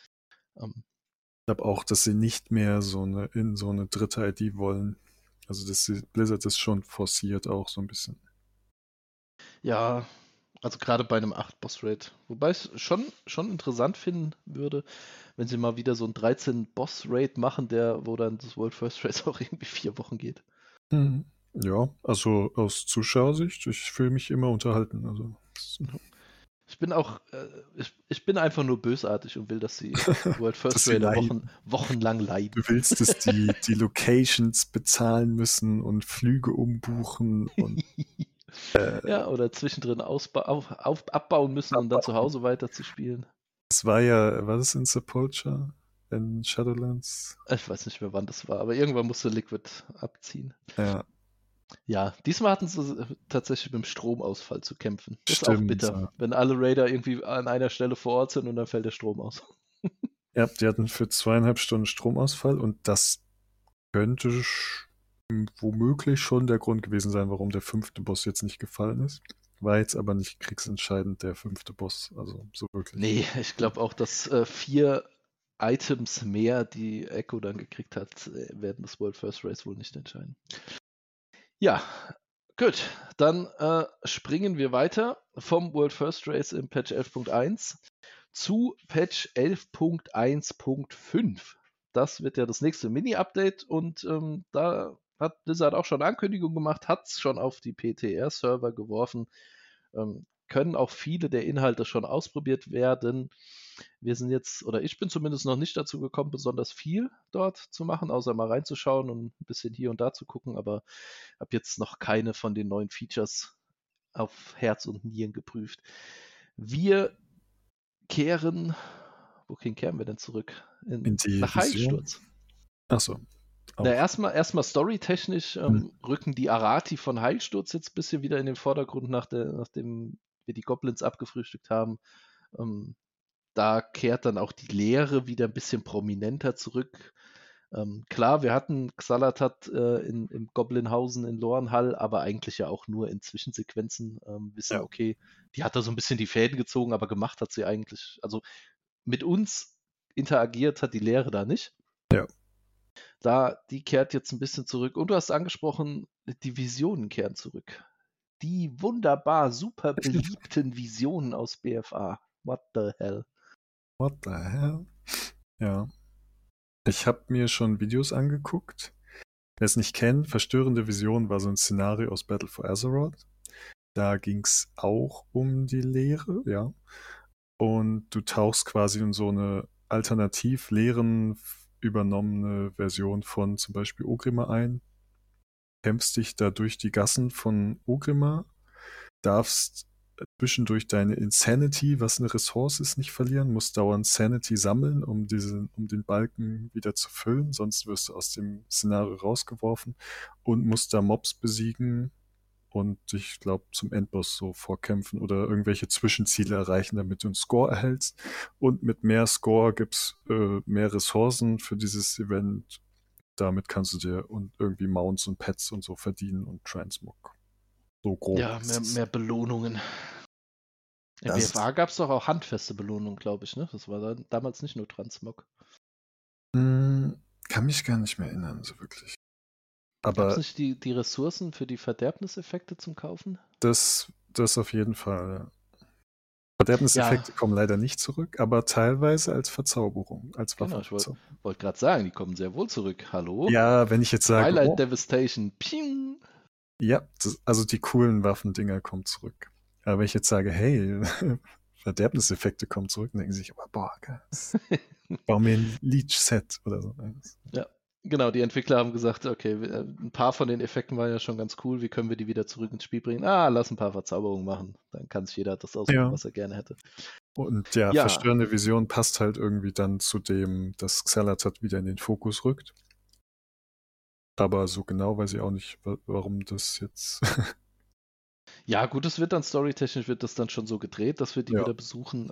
Ich glaube auch, dass sie nicht mehr in so eine dritte ID wollen. Also Blizzard ist schon forciert auch so ein bisschen.
Ja, also gerade bei einem 8-Boss-Raid. Wobei ich es schon interessant finden würde, wenn sie mal wieder so ein 13-Boss-Raid machen, wo dann das World First Raid auch irgendwie 4 Wochen geht.
Mhm. Ja, also aus Zuschauersicht, ich fühle mich immer unterhalten. Also,
Ich bin auch, ich bin einfach nur bösartig und will, dass die World
dass
First
sie
Raider
leiden.
wochenlang
Du
leiden.
willst, dass die Locations bezahlen müssen und Flüge umbuchen und
Ja, oder zwischendrin abbauen müssen und dann zu Hause weiterzuspielen.
es war das in Sepultura? In Shadowlands?
Ich weiß nicht mehr, wann das war, aber irgendwann musste Liquid abziehen.
Ja,
Ja, diesmal hatten sie tatsächlich mit dem Stromausfall zu kämpfen. Das ist auch
stimmt.
bitter, wenn alle Raider irgendwie an einer Stelle vor Ort sind und dann fällt der Strom aus.
Ja, die hatten für 2,5 Stunden Stromausfall und das könnte womöglich schon der Grund gewesen sein, warum der 5. Boss jetzt nicht gefallen ist. War jetzt aber nicht kriegsentscheidend der 5. Boss, also so wirklich.
Nee, ich glaube auch, dass 4 Items mehr, die Echo dann gekriegt hat, werden das World First Race wohl nicht entscheiden. Ja, gut. Dann springen wir weiter vom World First Race im Patch 11.1 zu Patch 11.1.5. Das wird ja das nächste Mini-Update und da hat Blizzard auch schon Ankündigung gemacht, hat es schon auf die PTR-Server geworfen. Können auch viele der Inhalte schon ausprobiert werden. Wir sind jetzt, oder ich bin zumindest noch nicht dazu gekommen, besonders viel dort zu machen, außer mal reinzuschauen und ein bisschen hier und da zu gucken, aber habe jetzt noch keine von den neuen Features auf Herz und Nieren geprüft. Wir wohin kehren wir denn zurück?
In die
Nach
Vision?
Heilsturz.
Achso.
Na, erstmal storytechnisch rücken die Arati von Heilsturz jetzt ein bisschen wieder in den Vordergrund, nachdem wir die Goblins abgefrühstückt haben. Da kehrt dann auch die Lehre wieder ein bisschen prominenter zurück. Klar, wir hatten Xalatat im Goblinhausen in Lorenhall, aber eigentlich ja auch nur in Zwischensequenzen. Wissen,
Ja.
okay, die hat da so ein bisschen die Fäden gezogen, aber gemacht hat sie eigentlich, also mit uns interagiert hat die Lehre da nicht.
Ja.
Die kehrt jetzt ein bisschen zurück. Und du hast angesprochen, die Visionen kehren zurück. Die wunderbar, super beliebten Visionen aus BFA. What the hell?
What the hell? Ja. Ich habe mir schon Videos angeguckt. Wer es nicht kennt, Verstörende Vision war so ein Szenario aus Battle for Azeroth. Da ging es auch um die Lehre, ja. Und du tauchst quasi in so eine alternativ Lehren übernommene Version von zum Beispiel Orgrimmar ein, kämpfst dich da durch die Gassen von Orgrimmar, darfst zwischendurch deine Insanity, was eine Ressource ist, nicht verlieren, musst dauernd Sanity sammeln, um den Balken wieder zu füllen, sonst wirst du aus dem Szenario rausgeworfen und musst da Mobs besiegen und ich glaube zum Endboss so vorkämpfen oder irgendwelche Zwischenziele erreichen, damit du einen Score erhältst. Und mit mehr Score gibt's mehr Ressourcen für dieses Event. Damit kannst du dir und irgendwie Mounts und Pets und so verdienen und Transmog. So grob
Ja,
ist es.
mehr Belohnungen. Im BFA gab es doch auch handfeste Belohnungen, glaube ich, ne? Das war dann damals nicht nur Transmog.
Kann mich gar nicht mehr erinnern, so wirklich.
Gab es
Aber
nicht die Ressourcen für die Verderbniseffekte zum Kaufen?
das auf jeden Fall.
Ja,
Verderbniseffekte kommen leider nicht zurück, aber teilweise als Verzauberung, als
genau. Ich
Waffenverzauberung.
wollte gerade sagen, die kommen sehr wohl zurück. Hallo?
Ja, wenn ich jetzt sage,
Twilight
oh,
Devastation. Ping!
ja, also die coolen Waffendinger kommen zurück. Aber wenn ich jetzt sage, hey, Verderbniseffekte kommen zurück, dann denken sie sich, aber boah, geil. Bau mir ein Leech-Set oder so.
Ja, genau. Die Entwickler haben gesagt, okay, ein paar von den Effekten waren ja schon ganz cool. Wie können wir die wieder zurück ins Spiel bringen? Lass ein paar Verzauberungen machen. Dann kann sich jeder das aussuchen,
Ja.
was er gerne hätte.
Und ja,
Ja.
verstörende Vision passt halt irgendwie dann zu dem, dass Xalatat wieder in den Fokus rückt. Aber so genau weiß ich auch nicht, warum das jetzt.
Ja, gut, es wird dann storytechnisch wird das dann schon so gedreht, dass wir die
Ja.
wieder besuchen.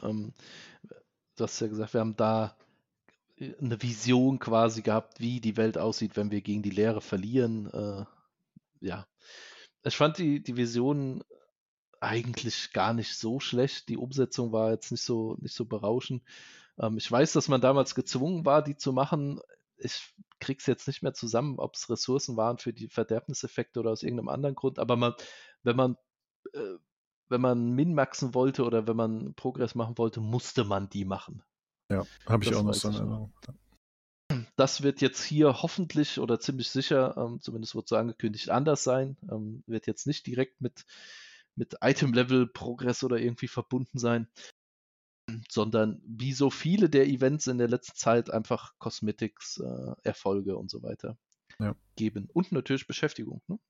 Du hast ja gesagt, wir haben da eine Vision quasi gehabt, wie die Welt aussieht, wenn wir gegen die Leere verlieren. Ja, ich fand die Vision eigentlich gar nicht so schlecht. Die Umsetzung war jetzt nicht so berauschend. Ich weiß, dass man damals gezwungen war, die zu machen. Ich krieg's jetzt nicht mehr zusammen, ob es Ressourcen waren für die Verderbniseffekte oder aus irgendeinem anderen Grund. Aber wenn man Min-maxen wollte oder wenn man Progress machen wollte, musste man die machen.
Ja, habe ich
Das
auch noch
weiß
so eine
ich noch.
Erinnerung.
Das wird jetzt hier hoffentlich oder ziemlich sicher, zumindest wurde so angekündigt, anders sein. Wird jetzt nicht direkt mit Item-Level-Progress oder irgendwie verbunden sein, sondern wie so viele der Events in der letzten Zeit einfach Cosmetics, Erfolge und so weiter geben. Und natürlich Beschäftigung. Ne?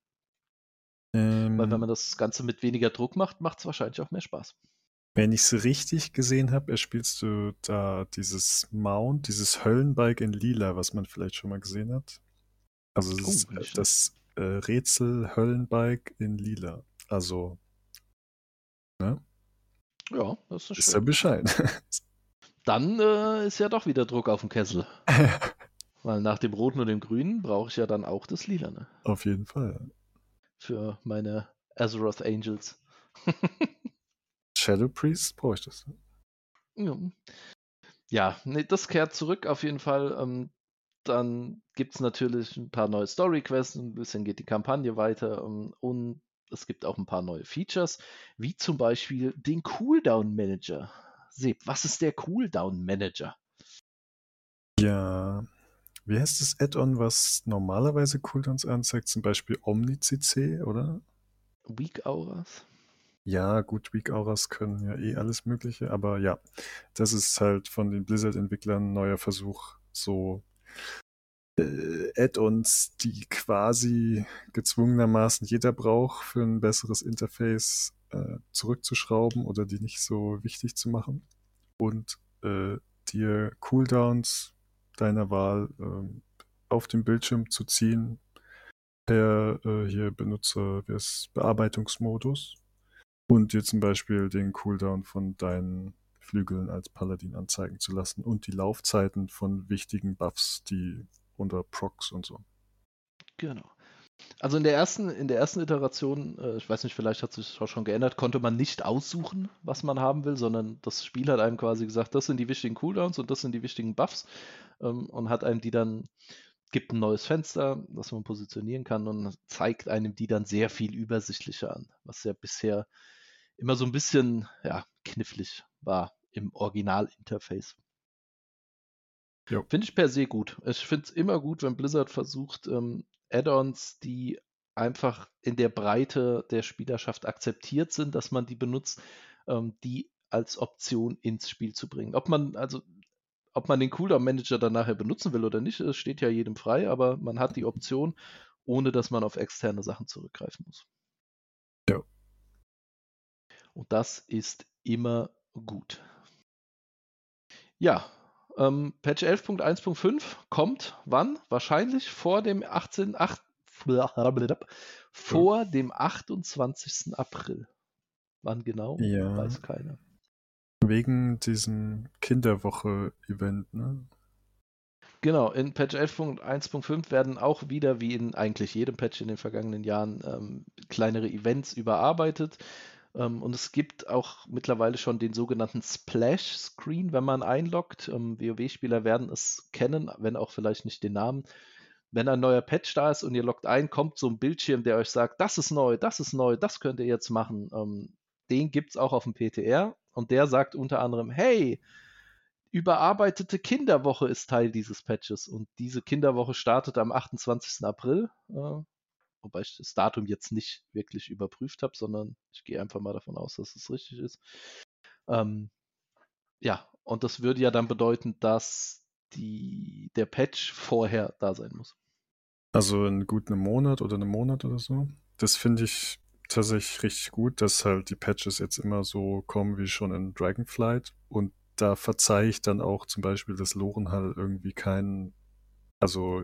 Weil wenn man das Ganze mit weniger Druck macht, macht es wahrscheinlich auch mehr Spaß.
Wenn ich es richtig gesehen habe, spielst du da dieses Mount, dieses Höllenbike in Lila, was man vielleicht schon mal gesehen hat. Also das Rätsel-Höllenbike in Lila. Also, ne?
Ja, das ist
Ist
schön.
ja Bescheid.
Dann ist ja doch wieder Druck auf dem Kessel. Weil nach dem Roten und dem Grünen brauche ich ja dann auch das Lilane.
Auf jeden Fall.
Für meine Azeroth Angels.
Shadow Priest brauche ich das.
Ja, nee, das kehrt zurück auf jeden Fall. Dann gibt es natürlich ein paar neue Story-Quests, ein bisschen geht die Kampagne weiter und es gibt auch ein paar neue Features, wie zum Beispiel den Cooldown-Manager. Seb, was ist der Cooldown-Manager?
Ja, wie heißt das Add-on, was normalerweise Cooldowns anzeigt? Zum Beispiel OmniCC, oder?
Weak Auras?
Ja, gut, Weak Auras können ja eh alles Mögliche, aber ja, das ist halt von den Blizzard-Entwicklern ein neuer Versuch, so Add-ons, die quasi gezwungenermaßen jeder braucht für ein besseres Interface, zurückzuschrauben oder die nicht so wichtig zu machen und dir Cooldowns deiner Wahl auf dem Bildschirm zu ziehen per hier Bearbeitungsmodus und dir zum Beispiel den Cooldown von deinen Flügeln als Paladin anzeigen zu lassen und die Laufzeiten von wichtigen Buffs, die unter Procs und so.
Genau. Also in der ersten Iteration, ich weiß nicht, vielleicht hat sich das auch schon geändert, konnte man nicht aussuchen, was man haben will, sondern das Spiel hat einem quasi gesagt, das sind die wichtigen Cooldowns und das sind die wichtigen Buffs und hat einem die dann, gibt ein neues Fenster, das man positionieren kann und zeigt einem die dann sehr viel übersichtlicher an, was ja bisher immer so ein bisschen knifflig war im Original-Interface. Finde ich per se gut. Ich finde es immer gut, wenn Blizzard versucht, Add-ons, die einfach in der Breite der Spielerschaft akzeptiert sind, dass man die benutzt, die als Option ins Spiel zu bringen. Ob man den Cooldown-Manager dann nachher benutzen will oder nicht, steht ja jedem frei, aber man hat die Option, ohne dass man auf externe Sachen zurückgreifen muss.
Ja.
Und das ist immer gut. Ja, Patch 11.1.5 kommt wann? Wahrscheinlich vor dem 28. April. Wann genau?
Ja.
Weiß keiner.
Wegen diesem Kinderwoche-Event, ne?
Genau, in Patch 11.1.5 werden auch wieder, wie in eigentlich jedem Patch in den vergangenen Jahren, kleinere Events überarbeitet. Und es gibt auch mittlerweile schon den sogenannten Splash-Screen, wenn man einloggt. WoW-Spieler werden es kennen, wenn auch vielleicht nicht den Namen. Wenn ein neuer Patch da ist und ihr loggt ein, kommt so ein Bildschirm, der euch sagt, das ist neu, das könnt ihr jetzt machen. Den gibt es auch auf dem PTR und der sagt unter anderem, hey, überarbeitete Kinderwoche ist Teil dieses Patches und diese Kinderwoche startet am 28. April, wobei ich das Datum jetzt nicht wirklich überprüft habe, sondern ich gehe einfach mal davon aus, dass es richtig ist. Ja, und das würde ja dann bedeuten, dass der Patch vorher da sein muss.
Also in gut einem Monat oder so. Das finde ich tatsächlich richtig gut, dass halt die Patches jetzt immer so kommen wie schon in Dragonflight. Und da verzeihe ich dann auch zum Beispiel, dass Lorenhall irgendwie keinen, also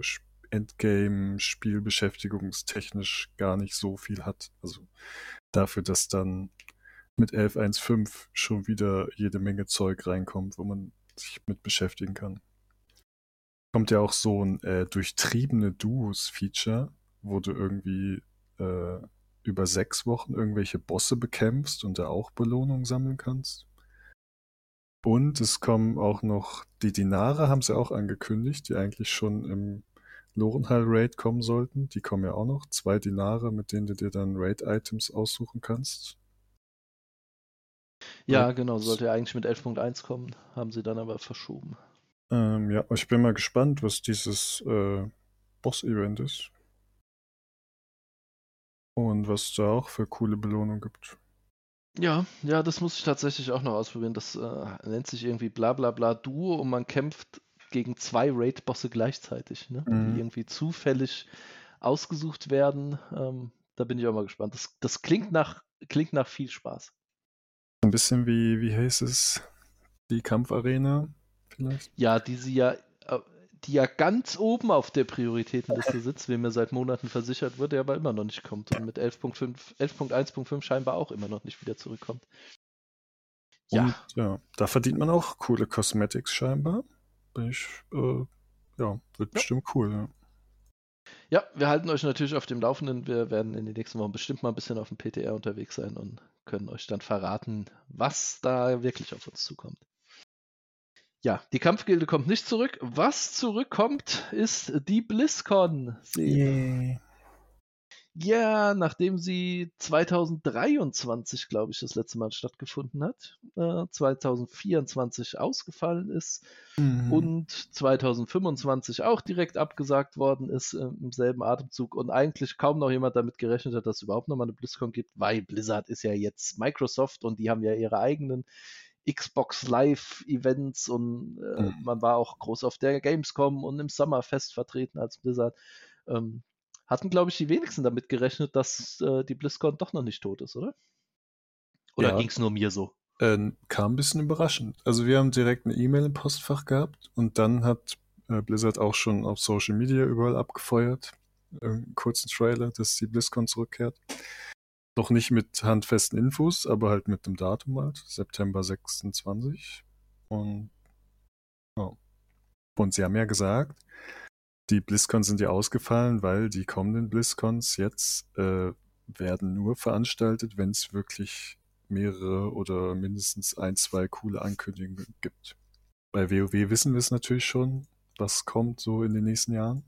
Endgame-Spielbeschäftigungstechnisch gar nicht so viel hat. Also dafür, dass dann mit 11.1.5 schon wieder jede Menge Zeug reinkommt, wo man sich mit beschäftigen kann. Kommt ja auch so ein durchtriebene Duos-Feature, wo du irgendwie über 6 Wochen irgendwelche Bosse bekämpfst und da auch Belohnungen sammeln kannst. Und es kommen auch noch die Dinare, haben sie auch angekündigt, die eigentlich schon im Lorenhall-Raid kommen sollten. Die kommen ja auch noch. 2 Dinare, mit denen du dir dann Raid-Items aussuchen kannst.
Ja,
Und,
genau, sollte ja eigentlich mit 11.1 kommen, haben sie dann aber verschoben.
ja, ich bin mal gespannt, was dieses Boss-Event ist. Und was da auch für coole Belohnungen gibt.
Ja, ja, das muss ich tatsächlich auch noch ausprobieren. Das nennt sich irgendwie bla bla bla Duo und man kämpft gegen 2 Raid-Bosse gleichzeitig, ne? Die
Mhm.
irgendwie zufällig ausgesucht werden. Da bin ich auch mal gespannt. Das klingt nach viel Spaß.
Ein bisschen wie heißt es? Die Kampfarena vielleicht?
Ja, die ja ganz oben auf der Prioritätenliste sitzt, wie mir seit Monaten versichert wird, der aber immer noch nicht kommt und mit 11.1.5 scheinbar auch immer noch nicht wieder zurückkommt. Ja,
Und ja, da verdient man auch coole Cosmetics scheinbar. Bin ich, ja, wird
ja.
bestimmt cool, ja.
Ja, wir halten euch natürlich auf dem Laufenden. Wir werden in den nächsten Wochen bestimmt mal ein bisschen auf dem PTR unterwegs sein und können euch dann verraten, was da wirklich auf uns zukommt. Ja, die Kampfgilde kommt nicht zurück. Was zurückkommt, ist die BlizzCon, Seb.
Yay.
Ja, nachdem sie 2023, glaube ich, das letzte Mal stattgefunden hat, 2024 ausgefallen ist
Mhm.
und 2025 auch direkt abgesagt worden ist im selben Atemzug und eigentlich kaum noch jemand damit gerechnet hat, dass es überhaupt nochmal eine BlizzCon gibt, weil Blizzard ist ja jetzt Microsoft und die haben ja ihre eigenen Xbox Live Events und
Mhm.
man war auch groß auf der Gamescom und im Summerfest vertreten als Blizzard. Hatten, glaube ich, die wenigsten damit gerechnet, dass die BlizzCon doch noch nicht tot ist, oder? Oder
Ja,
ging es nur mir so?
kam ein bisschen überraschend. Also wir haben direkt eine E-Mail im Postfach gehabt und dann hat Blizzard auch schon auf Social Media überall abgefeuert. Einen kurzen Trailer, dass die BlizzCon zurückkehrt. Noch nicht mit handfesten Infos, aber halt mit dem Datum halt, September 26. Und, ja. Und sie haben ja gesagt, die BlizzCons sind ja ausgefallen, weil die kommenden BlizzCons jetzt werden nur veranstaltet, wenn es wirklich mehrere oder mindestens 1, 2 coole Ankündigungen gibt. Bei WoW wissen wir es natürlich schon, was kommt so in den nächsten Jahren.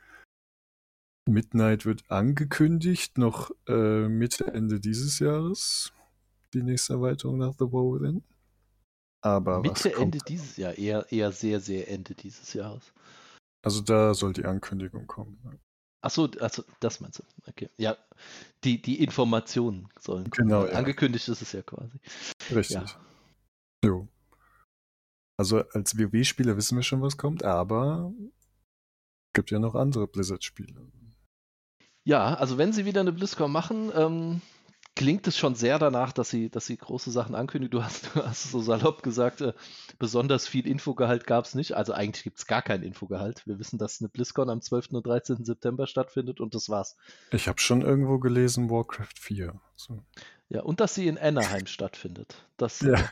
Midnight wird angekündigt, noch Mitte, Ende dieses Jahres. Die nächste Erweiterung nach The War Within. Aber was
Mitte, Ende
kommt?
dieses Jahr, eher sehr, sehr Ende dieses Jahres.
Also da soll die Ankündigung kommen.
Achso, also das meinst du. Okay. Ja, die Informationen sollen kommen.
Genau,
Weil
ja.
angekündigt ist es ja quasi. Ja.
Richtig. Jo. Also als WoW-Spieler wissen wir schon, was kommt, aber es gibt ja noch andere Blizzard-Spiele.
Ja, also wenn sie wieder eine BlizzCon machen, klingt es schon sehr danach, dass sie große Sachen ankündigen. Du hast so salopp gesagt, besonders viel Infogehalt gab es nicht. Also eigentlich gibt es gar keinen Infogehalt. Wir wissen, dass eine BlizzCon am 12. und 13. September stattfindet und das war's.
Ich habe schon irgendwo gelesen, Warcraft 4. So.
Ja, und dass sie in Anaheim stattfindet.
Ja.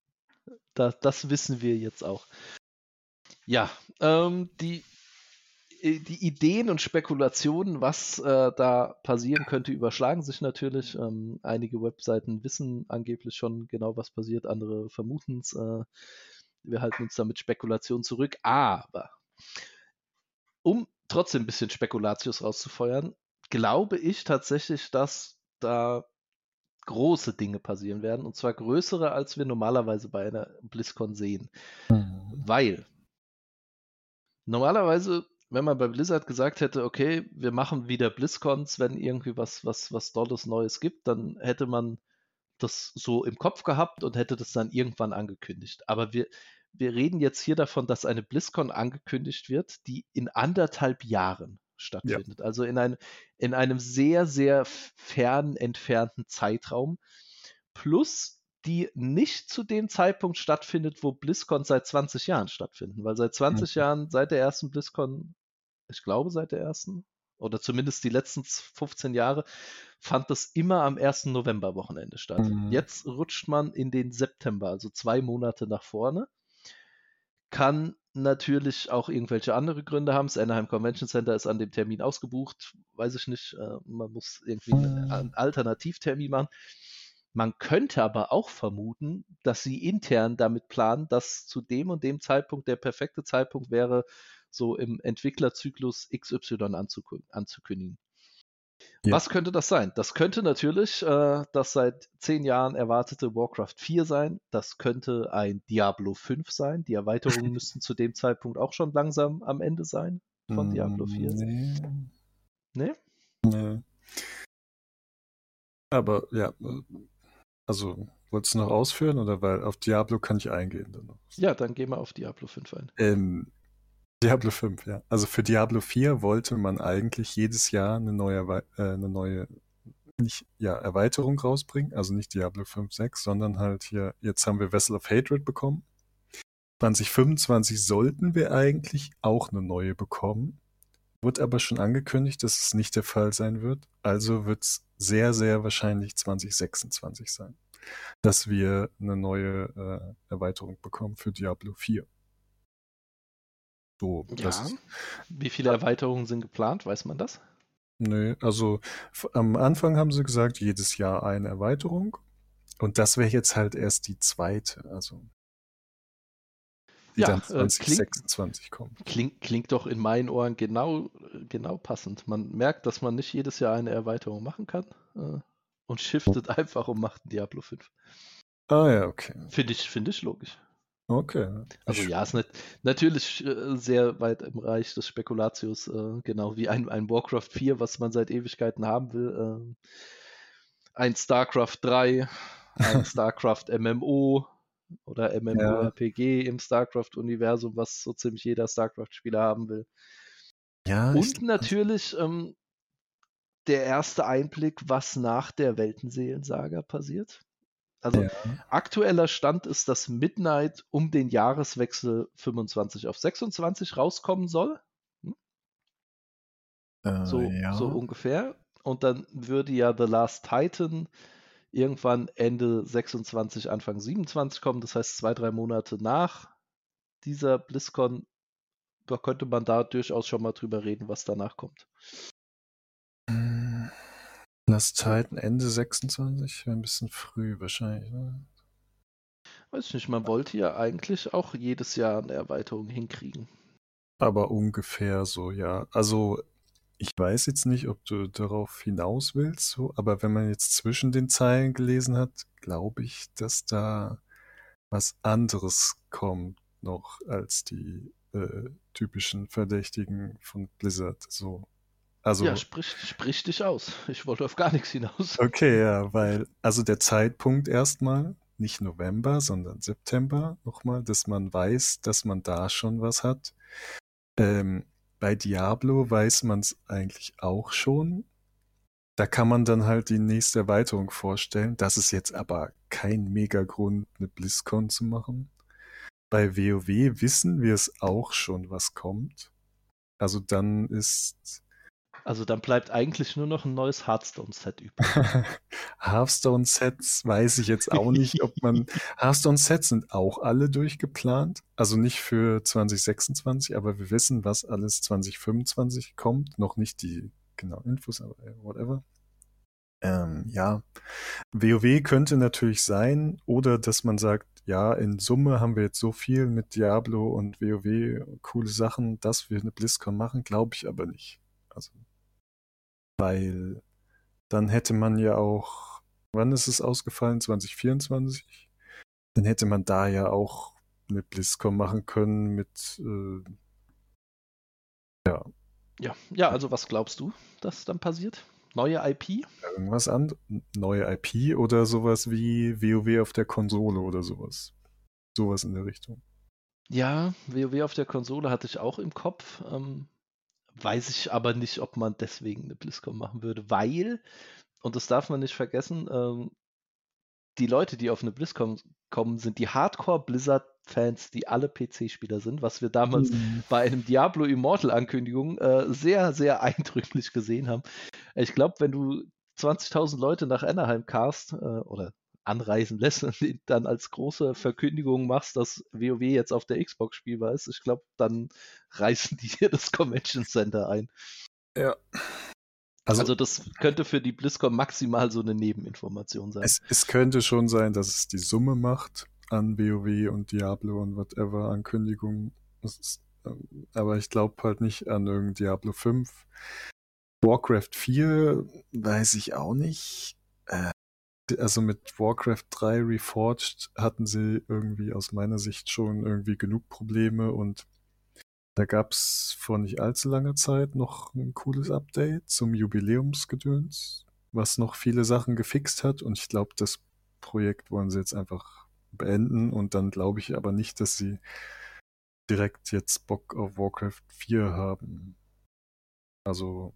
Das wissen wir jetzt auch. Ja, die die Ideen und Spekulationen, was da passieren könnte, überschlagen sich natürlich. Einige Webseiten wissen angeblich schon genau, was passiert, andere vermuten es. Wir halten uns da mit Spekulation zurück. Aber um trotzdem ein bisschen Spekulatius rauszufeuern, glaube ich tatsächlich, dass da große Dinge passieren werden. Und zwar größere, als wir normalerweise bei einer BlizzCon sehen. Weil normalerweise, wenn man bei Blizzard gesagt hätte, okay, wir machen wieder BlizzCons, wenn irgendwie was Dolles Neues gibt, dann hätte man das so im Kopf gehabt und hätte das dann irgendwann angekündigt. Aber wir reden jetzt hier davon, dass eine BlizzCon angekündigt wird, die in 1,5 Jahren stattfindet. Also in einem sehr, sehr fern entfernten Zeitraum. Plus die nicht zu dem Zeitpunkt stattfindet, wo BlizzCon seit 20 Jahren stattfinden. Weil seit 20 Jahren, seit der ersten BlizzCon, ich glaube seit der ersten, oder zumindest die letzten 15 Jahre, fand das immer am 1. November-Wochenende statt. Jetzt rutscht man in den September, also 2 Monate nach vorne. Kann natürlich auch irgendwelche andere Gründe haben. Das Anaheim Convention Center ist an dem Termin ausgebucht, weiß ich nicht. Man muss irgendwie einen Alternativtermin machen. Man könnte aber auch vermuten, dass sie intern damit planen, dass zu dem und dem Zeitpunkt der perfekte Zeitpunkt wäre, so im Entwicklerzyklus XY anzukündigen.
Ja.
Was könnte das sein? Das könnte natürlich das seit 10 Jahren erwartete Warcraft 4 sein. Das könnte ein Diablo 5 sein. Die Erweiterungen müssten zu dem Zeitpunkt auch schon langsam am Ende sein von Diablo 4.
Nee?
Nee?
Aber ja, also wolltest du noch ausführen oder weil auf Diablo kann ich eingehen dann noch?
Ja, dann gehen wir auf Diablo 5 ein.
Diablo 5, ja. Also für Diablo 4 wollte man eigentlich jedes Jahr eine neue Erweiterung rausbringen. Also nicht Diablo 5, 6, sondern halt hier, jetzt haben wir Vessel of Hatred bekommen. 2025 sollten wir eigentlich auch eine neue bekommen. Wurde aber schon angekündigt, dass es nicht der Fall sein wird. Also wird es sehr, sehr wahrscheinlich 2026 sein, dass wir eine neue Erweiterung bekommen für Diablo 4. So,
ja. Wie viele Erweiterungen sind geplant? Weiß man das?
Nö, also am Anfang haben sie gesagt, jedes Jahr eine Erweiterung. Und das wäre jetzt halt erst die zweite, also die dann 2026 kommt.
Klingt doch in meinen Ohren genau passend. Man merkt, dass man nicht jedes Jahr eine Erweiterung machen kann und shiftet einfach und macht ein Diablo 5.
Ah ja, okay.
Finde ich logisch.
Okay.
Also ja, ist natürlich sehr weit im Reich des Spekulatius, genau wie ein Warcraft 4, was man seit Ewigkeiten haben will. Ein StarCraft 3, ein StarCraft MMO oder MMORPG im StarCraft-Universum, was so ziemlich jeder StarCraft-Spieler haben will.
Ja,
und natürlich der erste Einblick, was nach der Weltenseelensaga passiert. Also aktueller Stand ist, dass Midnight um den Jahreswechsel 25 auf 26 rauskommen soll. So ungefähr. Und dann würde ja The Last Titan irgendwann Ende 26, Anfang 27 kommen. Das heißt 2-3 Monate nach dieser BlizzCon könnte man da durchaus schon mal drüber reden, was danach kommt.
Last Titan Ende 26 wäre ein bisschen früh wahrscheinlich, ne?
Weiß ich nicht, man wollte ja eigentlich auch jedes Jahr eine Erweiterung hinkriegen.
Aber ungefähr so, ja. Also ich weiß jetzt nicht, ob du darauf hinaus willst, so, aber wenn man jetzt zwischen den Zeilen gelesen hat, glaube ich, dass da was anderes kommt noch als die typischen Verdächtigen von Blizzard. So. Also,
ja, sprich dich aus. Ich wollte auf gar nichts hinaus.
okay, ja, weil, also der Zeitpunkt erstmal, nicht November, sondern September nochmal, dass man weiß, dass man da schon was hat. Bei Diablo weiß man es eigentlich auch schon. Da kann man dann halt die nächste Erweiterung vorstellen. Das ist jetzt aber kein Mega-Grund, eine BlizzCon zu machen. Bei WoW wissen wir es auch schon, was kommt. Also dann ist
Also dann bleibt eigentlich nur noch ein neues Hearthstone-Set übrig.
Hearthstone-Sets weiß ich jetzt auch nicht, ob man. Hearthstone-Sets sind auch alle durchgeplant. Also nicht für 2026, aber wir wissen, was alles 2025 kommt. Noch nicht die genauen Infos, aber whatever. Ja, WoW könnte natürlich sein, oder dass man sagt, ja, in Summe haben wir jetzt so viel mit Diablo und WoW, coole Sachen, dass wir eine BlizzCon machen, glaube ich aber nicht. Also, weil dann hätte man ja auch, wann ist es ausgefallen? 2024? Dann hätte man da ja auch eine BlizzCon machen können mit, ja,
Ja, also was glaubst du, dass dann passiert? Neue IP?
irgendwas anderes, neue IP oder sowas wie WoW auf der Konsole oder sowas. Sowas in der Richtung.
Ja, WoW auf der Konsole hatte ich auch im Kopf. Weiß ich aber nicht, ob man deswegen eine BlizzCon machen würde, weil, und das darf man nicht vergessen, die Leute, die auf eine BlizzCon kommen, sind die Hardcore-Blizzard-Fans, die alle PC-Spieler sind, was wir damals
Mhm.
bei einem Diablo Immortal-Ankündigung sehr, sehr eindrücklich gesehen haben. Ich glaube, wenn du 20.000 Leute nach Anaheim cast oder anreisen lässt und dann als große Verkündigung machst, dass WoW jetzt auf der Xbox spielbar ist, ich glaube, dann reißen die hier das Convention Center ein.
Ja. Also
Also das könnte für die BlizzCon maximal so eine Nebeninformation sein.
es könnte schon sein, dass es die Summe macht an WoW und Diablo und whatever Ankündigungen. Aber ich glaube halt nicht an irgendein Diablo 5. Warcraft 4 weiß ich auch nicht. Also mit Warcraft 3 Reforged hatten sie irgendwie aus meiner Sicht schon irgendwie genug Probleme, und da gab es vor nicht allzu langer Zeit noch ein cooles Update zum Jubiläumsgedöns, was noch viele Sachen gefixt hat, und ich glaube, das Projekt wollen sie jetzt einfach beenden, und dann glaube ich aber nicht, dass sie direkt jetzt Bock auf Warcraft 4 haben. Also,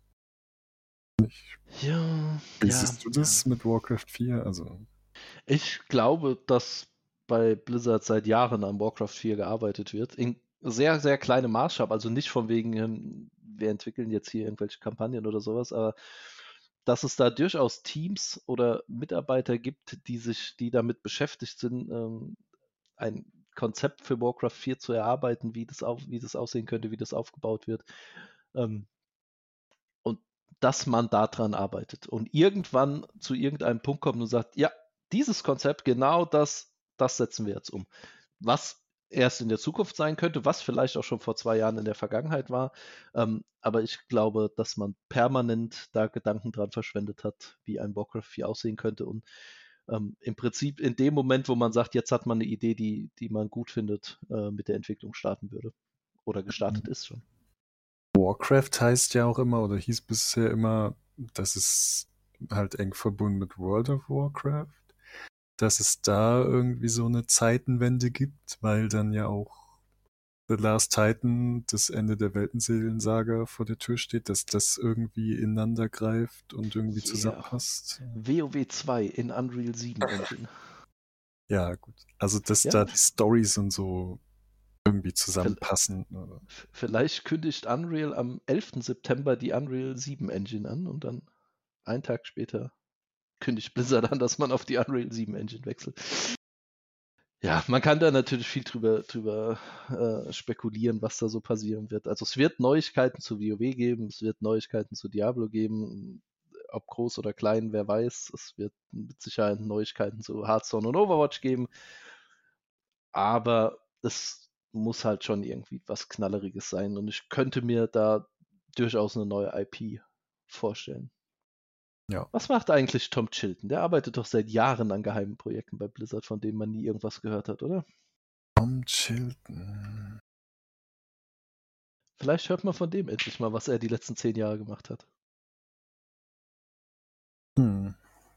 Ja,
wie
ja,
siehst du
ja.
das mit Warcraft 4? Also,
Ich glaube, dass bei Blizzard seit Jahren an Warcraft 4 gearbeitet wird. In sehr, sehr kleinem Maßstab. Also nicht von wegen, wir entwickeln jetzt hier irgendwelche Kampagnen oder sowas, aber dass es da durchaus Teams oder Mitarbeiter gibt, die damit beschäftigt sind, ein Konzept für Warcraft 4 zu erarbeiten, wie das aussehen könnte, wie das aufgebaut wird. Ähm, und dass man daran arbeitet und irgendwann zu irgendeinem Punkt kommt und sagt, ja, dieses Konzept, genau das setzen wir jetzt um. Was erst in der Zukunft sein könnte, was vielleicht auch schon vor 2 Jahren in der Vergangenheit war. Aber ich glaube, dass man permanent da Gedanken dran verschwendet hat, wie ein Warcraft 4 aussehen könnte. Und im Prinzip in dem Moment, wo man sagt, jetzt hat man eine Idee, die man gut findet, mit der Entwicklung starten würde. Oder gestartet ist schon.
Warcraft heißt ja auch immer, oder hieß bisher immer, dass es halt eng verbunden mit World of Warcraft, dass es da irgendwie so eine Zeitenwende gibt, weil dann ja auch The Last Titan, das Ende der Weltenseelen-Saga, vor der Tür steht, dass das irgendwie ineinander greift und irgendwie
Yeah.
zusammenpasst.
WoW 2 in Unreal 7 Engine.
Ja, gut. Also, dass
Ja,
da die Storys und so irgendwie
v-
zusammenpassen. Oder?
vielleicht kündigt Unreal am 11. September die Unreal 7 Engine an und dann einen Tag später kündigt Blizzard an, dass man auf die Unreal 7 Engine wechselt. Ja, man kann da natürlich viel drüber spekulieren, was da so passieren wird. Also es wird Neuigkeiten zu WoW geben, es wird Neuigkeiten zu Diablo geben, ob groß oder klein, wer weiß. Es wird mit Sicherheit Neuigkeiten zu Hearthstone und Overwatch geben, aber es muss halt schon irgendwie was Knalleriges sein und ich könnte mir da durchaus eine neue IP vorstellen.
Ja.
Was macht eigentlich Tom Chilton? Der arbeitet doch seit Jahren an geheimen Projekten bei Blizzard, von denen man nie irgendwas gehört hat, oder?
Tom Chilton.
Vielleicht hört man von dem endlich mal, was er die letzten 10 Jahre gemacht hat.
Hm.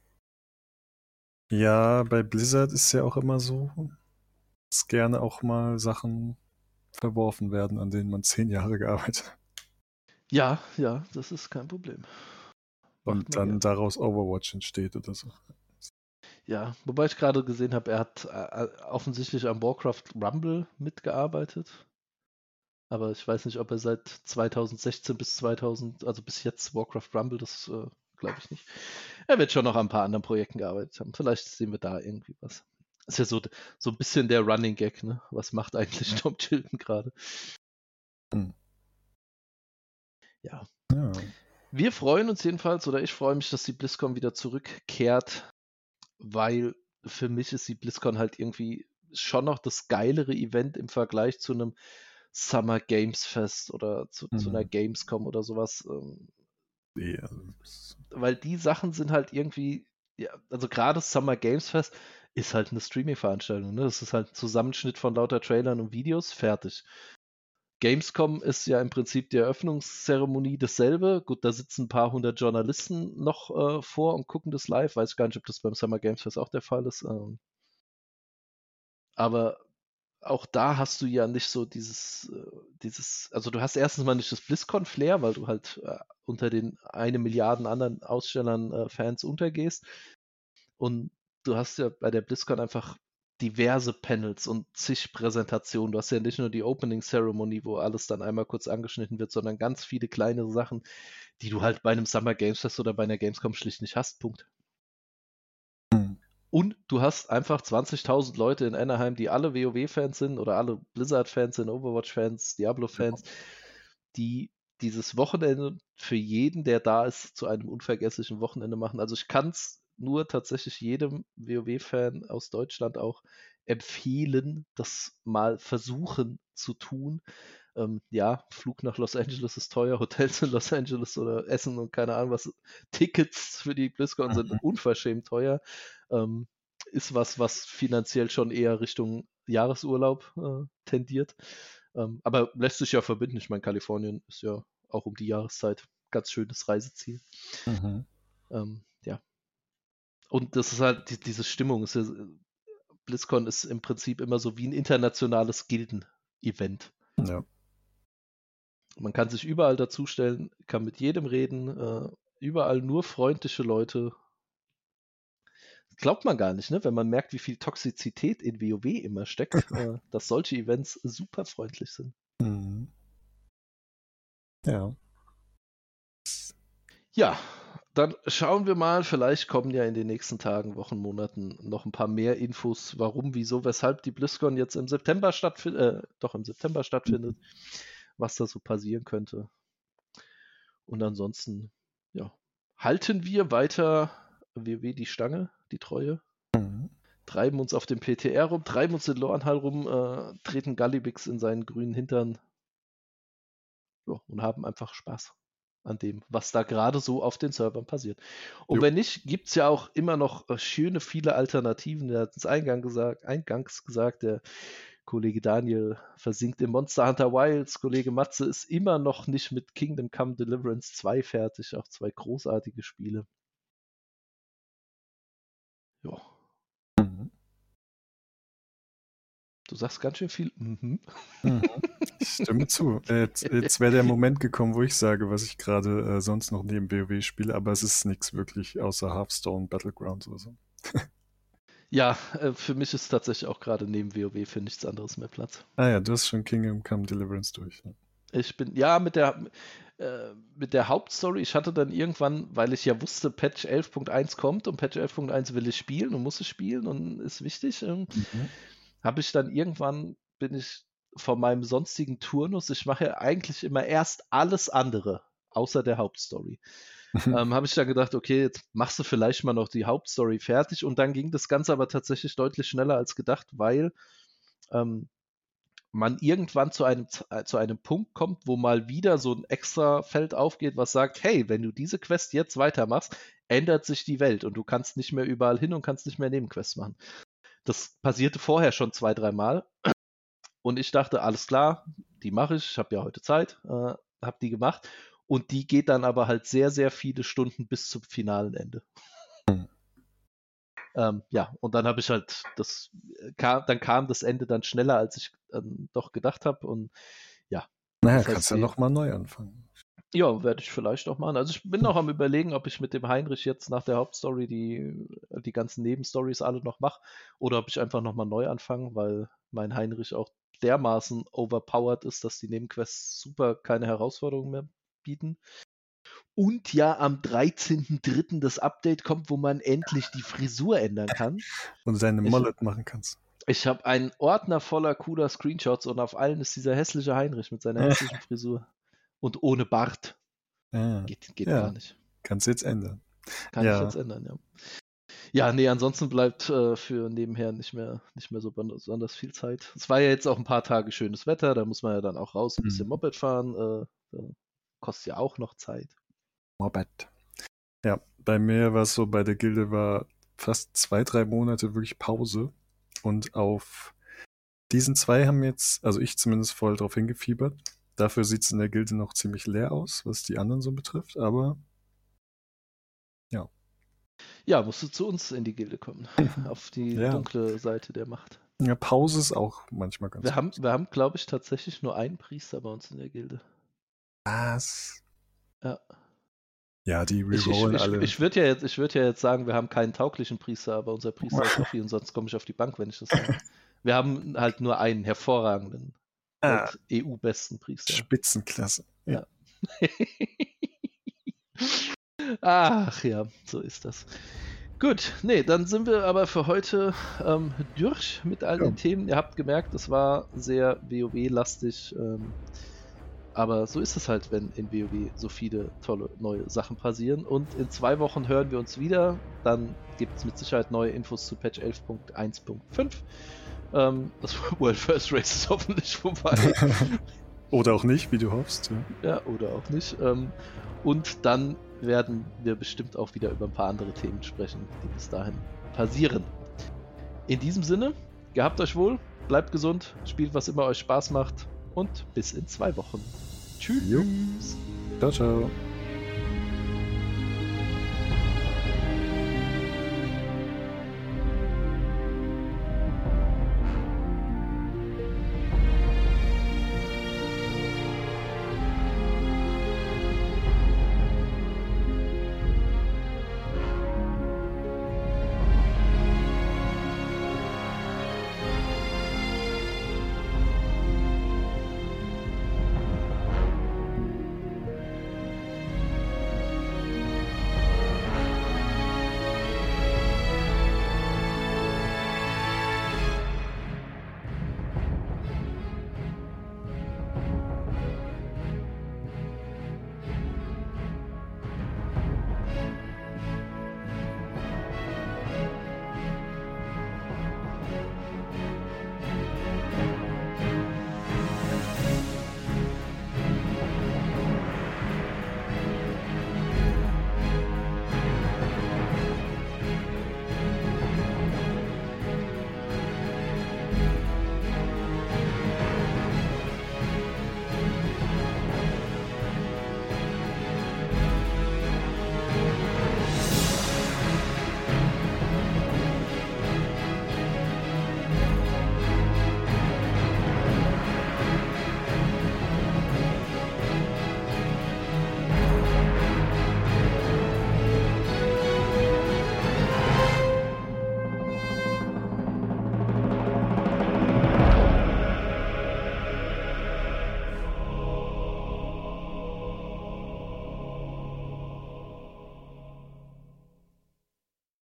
Ja, bei Blizzard ist ja auch immer so, dass gerne auch mal Sachen verworfen werden, an denen man 10 Jahre gearbeitet hat.
Ja, ja, das ist kein Problem. Macht
Und
man
dann
gern.
daraus Overwatch entsteht oder so.
Ja, wobei ich gerade gesehen habe, er hat offensichtlich am Warcraft Rumble mitgearbeitet. Aber ich weiß nicht, ob er seit 2016 bis 2000, also bis jetzt Warcraft Rumble, das glaube ich nicht. Er wird schon noch an ein paar anderen Projekten gearbeitet haben. Vielleicht sehen wir da irgendwie was. Ist ja so ein bisschen der Running Gag, ne? Was macht eigentlich Tom Chilton gerade? Ja.
Ja.
Wir freuen uns jedenfalls, oder ich freue mich, dass die BlizzCon wieder zurückkehrt, weil für mich ist die BlizzCon halt irgendwie schon noch das geilere Event im Vergleich zu einem Summer Games Fest oder zu einer Gamescom oder sowas.
Ja.
Weil die Sachen sind halt irgendwie, ja, also gerade Summer Games Fest ist halt eine Streaming-Veranstaltung. Ne? Das ist halt ein Zusammenschnitt von lauter Trailern und Videos, fertig. Gamescom ist ja im Prinzip die Eröffnungszeremonie dasselbe. Gut, da sitzen ein paar hundert Journalisten noch vor und gucken das live. Weiß gar nicht, ob das beim Summer Games Fest auch der Fall ist. Aber auch da hast du ja nicht so dieses, also du hast erstens mal nicht das BlizzCon-Flair, weil du halt unter den 1 Milliarden anderen Ausstellern Fans untergehst. Und du hast ja bei der BlizzCon einfach diverse Panels und zig Präsentationen. Du hast ja nicht nur die Opening Ceremony, wo alles dann einmal kurz angeschnitten wird, sondern ganz viele kleinere Sachen, die du halt bei einem Summer Games Fest oder bei einer Gamescom schlicht nicht hast. Punkt. Und du hast einfach 20.000 Leute in Anaheim, die alle WoW-Fans sind oder alle Blizzard-Fans sind, Overwatch-Fans, Diablo-Fans, die dieses Wochenende für jeden, der da ist, zu einem unvergesslichen Wochenende machen. Also ich kann es nur tatsächlich jedem WoW-Fan aus Deutschland auch empfehlen, das mal versuchen zu tun. Ja, Flug nach Los Angeles ist teuer, Hotels in Los Angeles oder Essen und keine Ahnung was, Tickets für die BlizzCon sind unverschämt teuer. Ist was finanziell schon eher Richtung Jahresurlaub tendiert. Aber lässt sich ja verbinden. Ich meine, Kalifornien ist ja auch um die Jahreszeit ganz schönes Reiseziel. Ja. Und das ist halt diese Stimmung. Ist ja, BlizzCon ist im Prinzip immer so wie ein internationales Gilden-Event.
Ja.
Man kann sich überall dazustellen, kann mit jedem reden, überall nur freundliche Leute. Glaubt man gar nicht, ne? Wenn man merkt, wie viel Toxizität in WoW immer steckt, dass solche Events super freundlich sind.
Ja.
Ja, dann schauen wir mal. Vielleicht kommen ja in den nächsten Tagen, Wochen, Monaten noch ein paar mehr Infos, warum, wieso, weshalb die BlizzCon jetzt im September stattfindet, was da so passieren könnte. Und ansonsten, ja, halten wir weiter WoW die Stange, die Treue, treiben uns auf dem PTR rum, treiben uns in Lorenhall rum, treten Gallibix in seinen grünen Hintern, ja, und haben einfach Spaß an dem, was da gerade so auf den Servern passiert. Und wenn nicht, gibt es ja auch immer noch schöne viele Alternativen. Der hat es eingangs gesagt, der Kollege Daniel versinkt im Monster Hunter Wilds. Kollege Matze ist immer noch nicht mit Kingdom Come Deliverance 2 fertig. Auch 2 großartige Spiele. Ja. Du sagst ganz schön viel.
Ich stimme zu. Jetzt wäre der Moment gekommen, wo ich sage, was ich gerade sonst noch neben WoW spiele, aber es ist nichts wirklich außer Hearthstone, Battlegrounds oder so.
Ja, für mich ist tatsächlich auch gerade neben WoW für nichts anderes mehr Platz.
Ah ja, du hast schon Kingdom Come Deliverance durch. Ne?
Ich bin, ja, mit der Hauptstory, ich hatte dann irgendwann, weil ich ja wusste, Patch 11.1 kommt und Patch 11.1 will ich spielen und muss es spielen und ist wichtig, habe ich dann irgendwann, bin ich von meinem sonstigen Turnus, ich mache ja eigentlich immer erst alles andere, außer der Hauptstory. Habe ich dann gedacht, okay, jetzt machst du vielleicht mal noch die Hauptstory fertig und dann ging das Ganze aber tatsächlich deutlich schneller als gedacht, weil man irgendwann zu einem Punkt kommt, wo mal wieder so ein extra Feld aufgeht, was sagt, hey, wenn du diese Quest jetzt weitermachst, ändert sich die Welt und du kannst nicht mehr überall hin und kannst nicht mehr Nebenquests machen. Das passierte vorher schon 2, 3 Mal und ich dachte, alles klar, die mache ich habe ja heute Zeit, habe die gemacht und die geht dann aber halt sehr, sehr viele Stunden bis zum finalen Ende. Ja, und dann habe ich halt dann kam das Ende dann schneller, als ich doch gedacht habe und ja.
Naja, kannst du ja nochmal neu anfangen.
Ja, werde ich vielleicht auch machen. Also ich bin noch am Überlegen, ob ich mit dem Heinrich jetzt nach der Hauptstory die ganzen Nebenstories alle noch mache oder ob ich einfach nochmal neu anfange, weil mein Heinrich auch dermaßen overpowered ist, dass die Nebenquests super keine Herausforderungen mehr bieten. Und ja, am 13.03. das Update kommt, wo man endlich die Frisur ändern kann.
Und seine Mullet machen kannst.
Ich habe einen Ordner voller cooler Screenshots und auf allen ist dieser hässliche Heinrich mit seiner hässlichen Frisur. Und ohne Bart. Geht gar nicht.
Kannst du jetzt ändern.
Kann ich jetzt ändern, ja. Ja, nee, ansonsten bleibt für nebenher nicht mehr so besonders viel Zeit. Es war ja jetzt auch ein paar Tage schönes Wetter, da muss man ja dann auch raus, ein bisschen Moped fahren. Kostet ja auch noch Zeit.
Moped. Ja, bei mir war es so, bei der Gilde war fast 2-3 Monate wirklich Pause. Und auf diesen 2 haben jetzt, also ich zumindest voll drauf hingefiebert. Dafür sieht es in der Gilde noch ziemlich leer aus, was die anderen so betrifft, aber ja.
Ja, musst du zu uns in die Gilde kommen. Auf die dunkle Seite der Macht.
Ja, Pause ist auch manchmal ganz
gut. Wir haben, glaube ich, tatsächlich nur einen Priester bei uns in der Gilde.
Was?
Ja.
Ja, die rerollen alle.
Ich würde ja jetzt sagen, wir haben keinen tauglichen Priester, aber unser Priester ist Sophie und sonst komme ich auf die Bank, wenn ich das sage. Wir haben halt nur einen hervorragenden, EU-besten Priester.
Spitzenklasse.
Ja. Ach ja, so ist das. Gut, nee, dann sind wir aber für heute durch mit all den Themen. Ihr habt gemerkt, es war sehr WoW-lastig, aber so ist es halt, wenn in WoW so viele tolle neue Sachen passieren. Und in 2 Wochen hören wir uns wieder. Dann gibt es mit Sicherheit neue Infos zu Patch 11.1.5. Das World First Race ist hoffentlich vorbei.
Oder auch nicht, wie du hoffst.
Ja, oder auch nicht. Und dann werden wir bestimmt auch wieder über ein paar andere Themen sprechen, die bis dahin passieren. In diesem Sinne, gehabt euch wohl, bleibt gesund, spielt was immer euch Spaß macht und bis in 2 Wochen. Tschüss.
Jo. Ciao, ciao.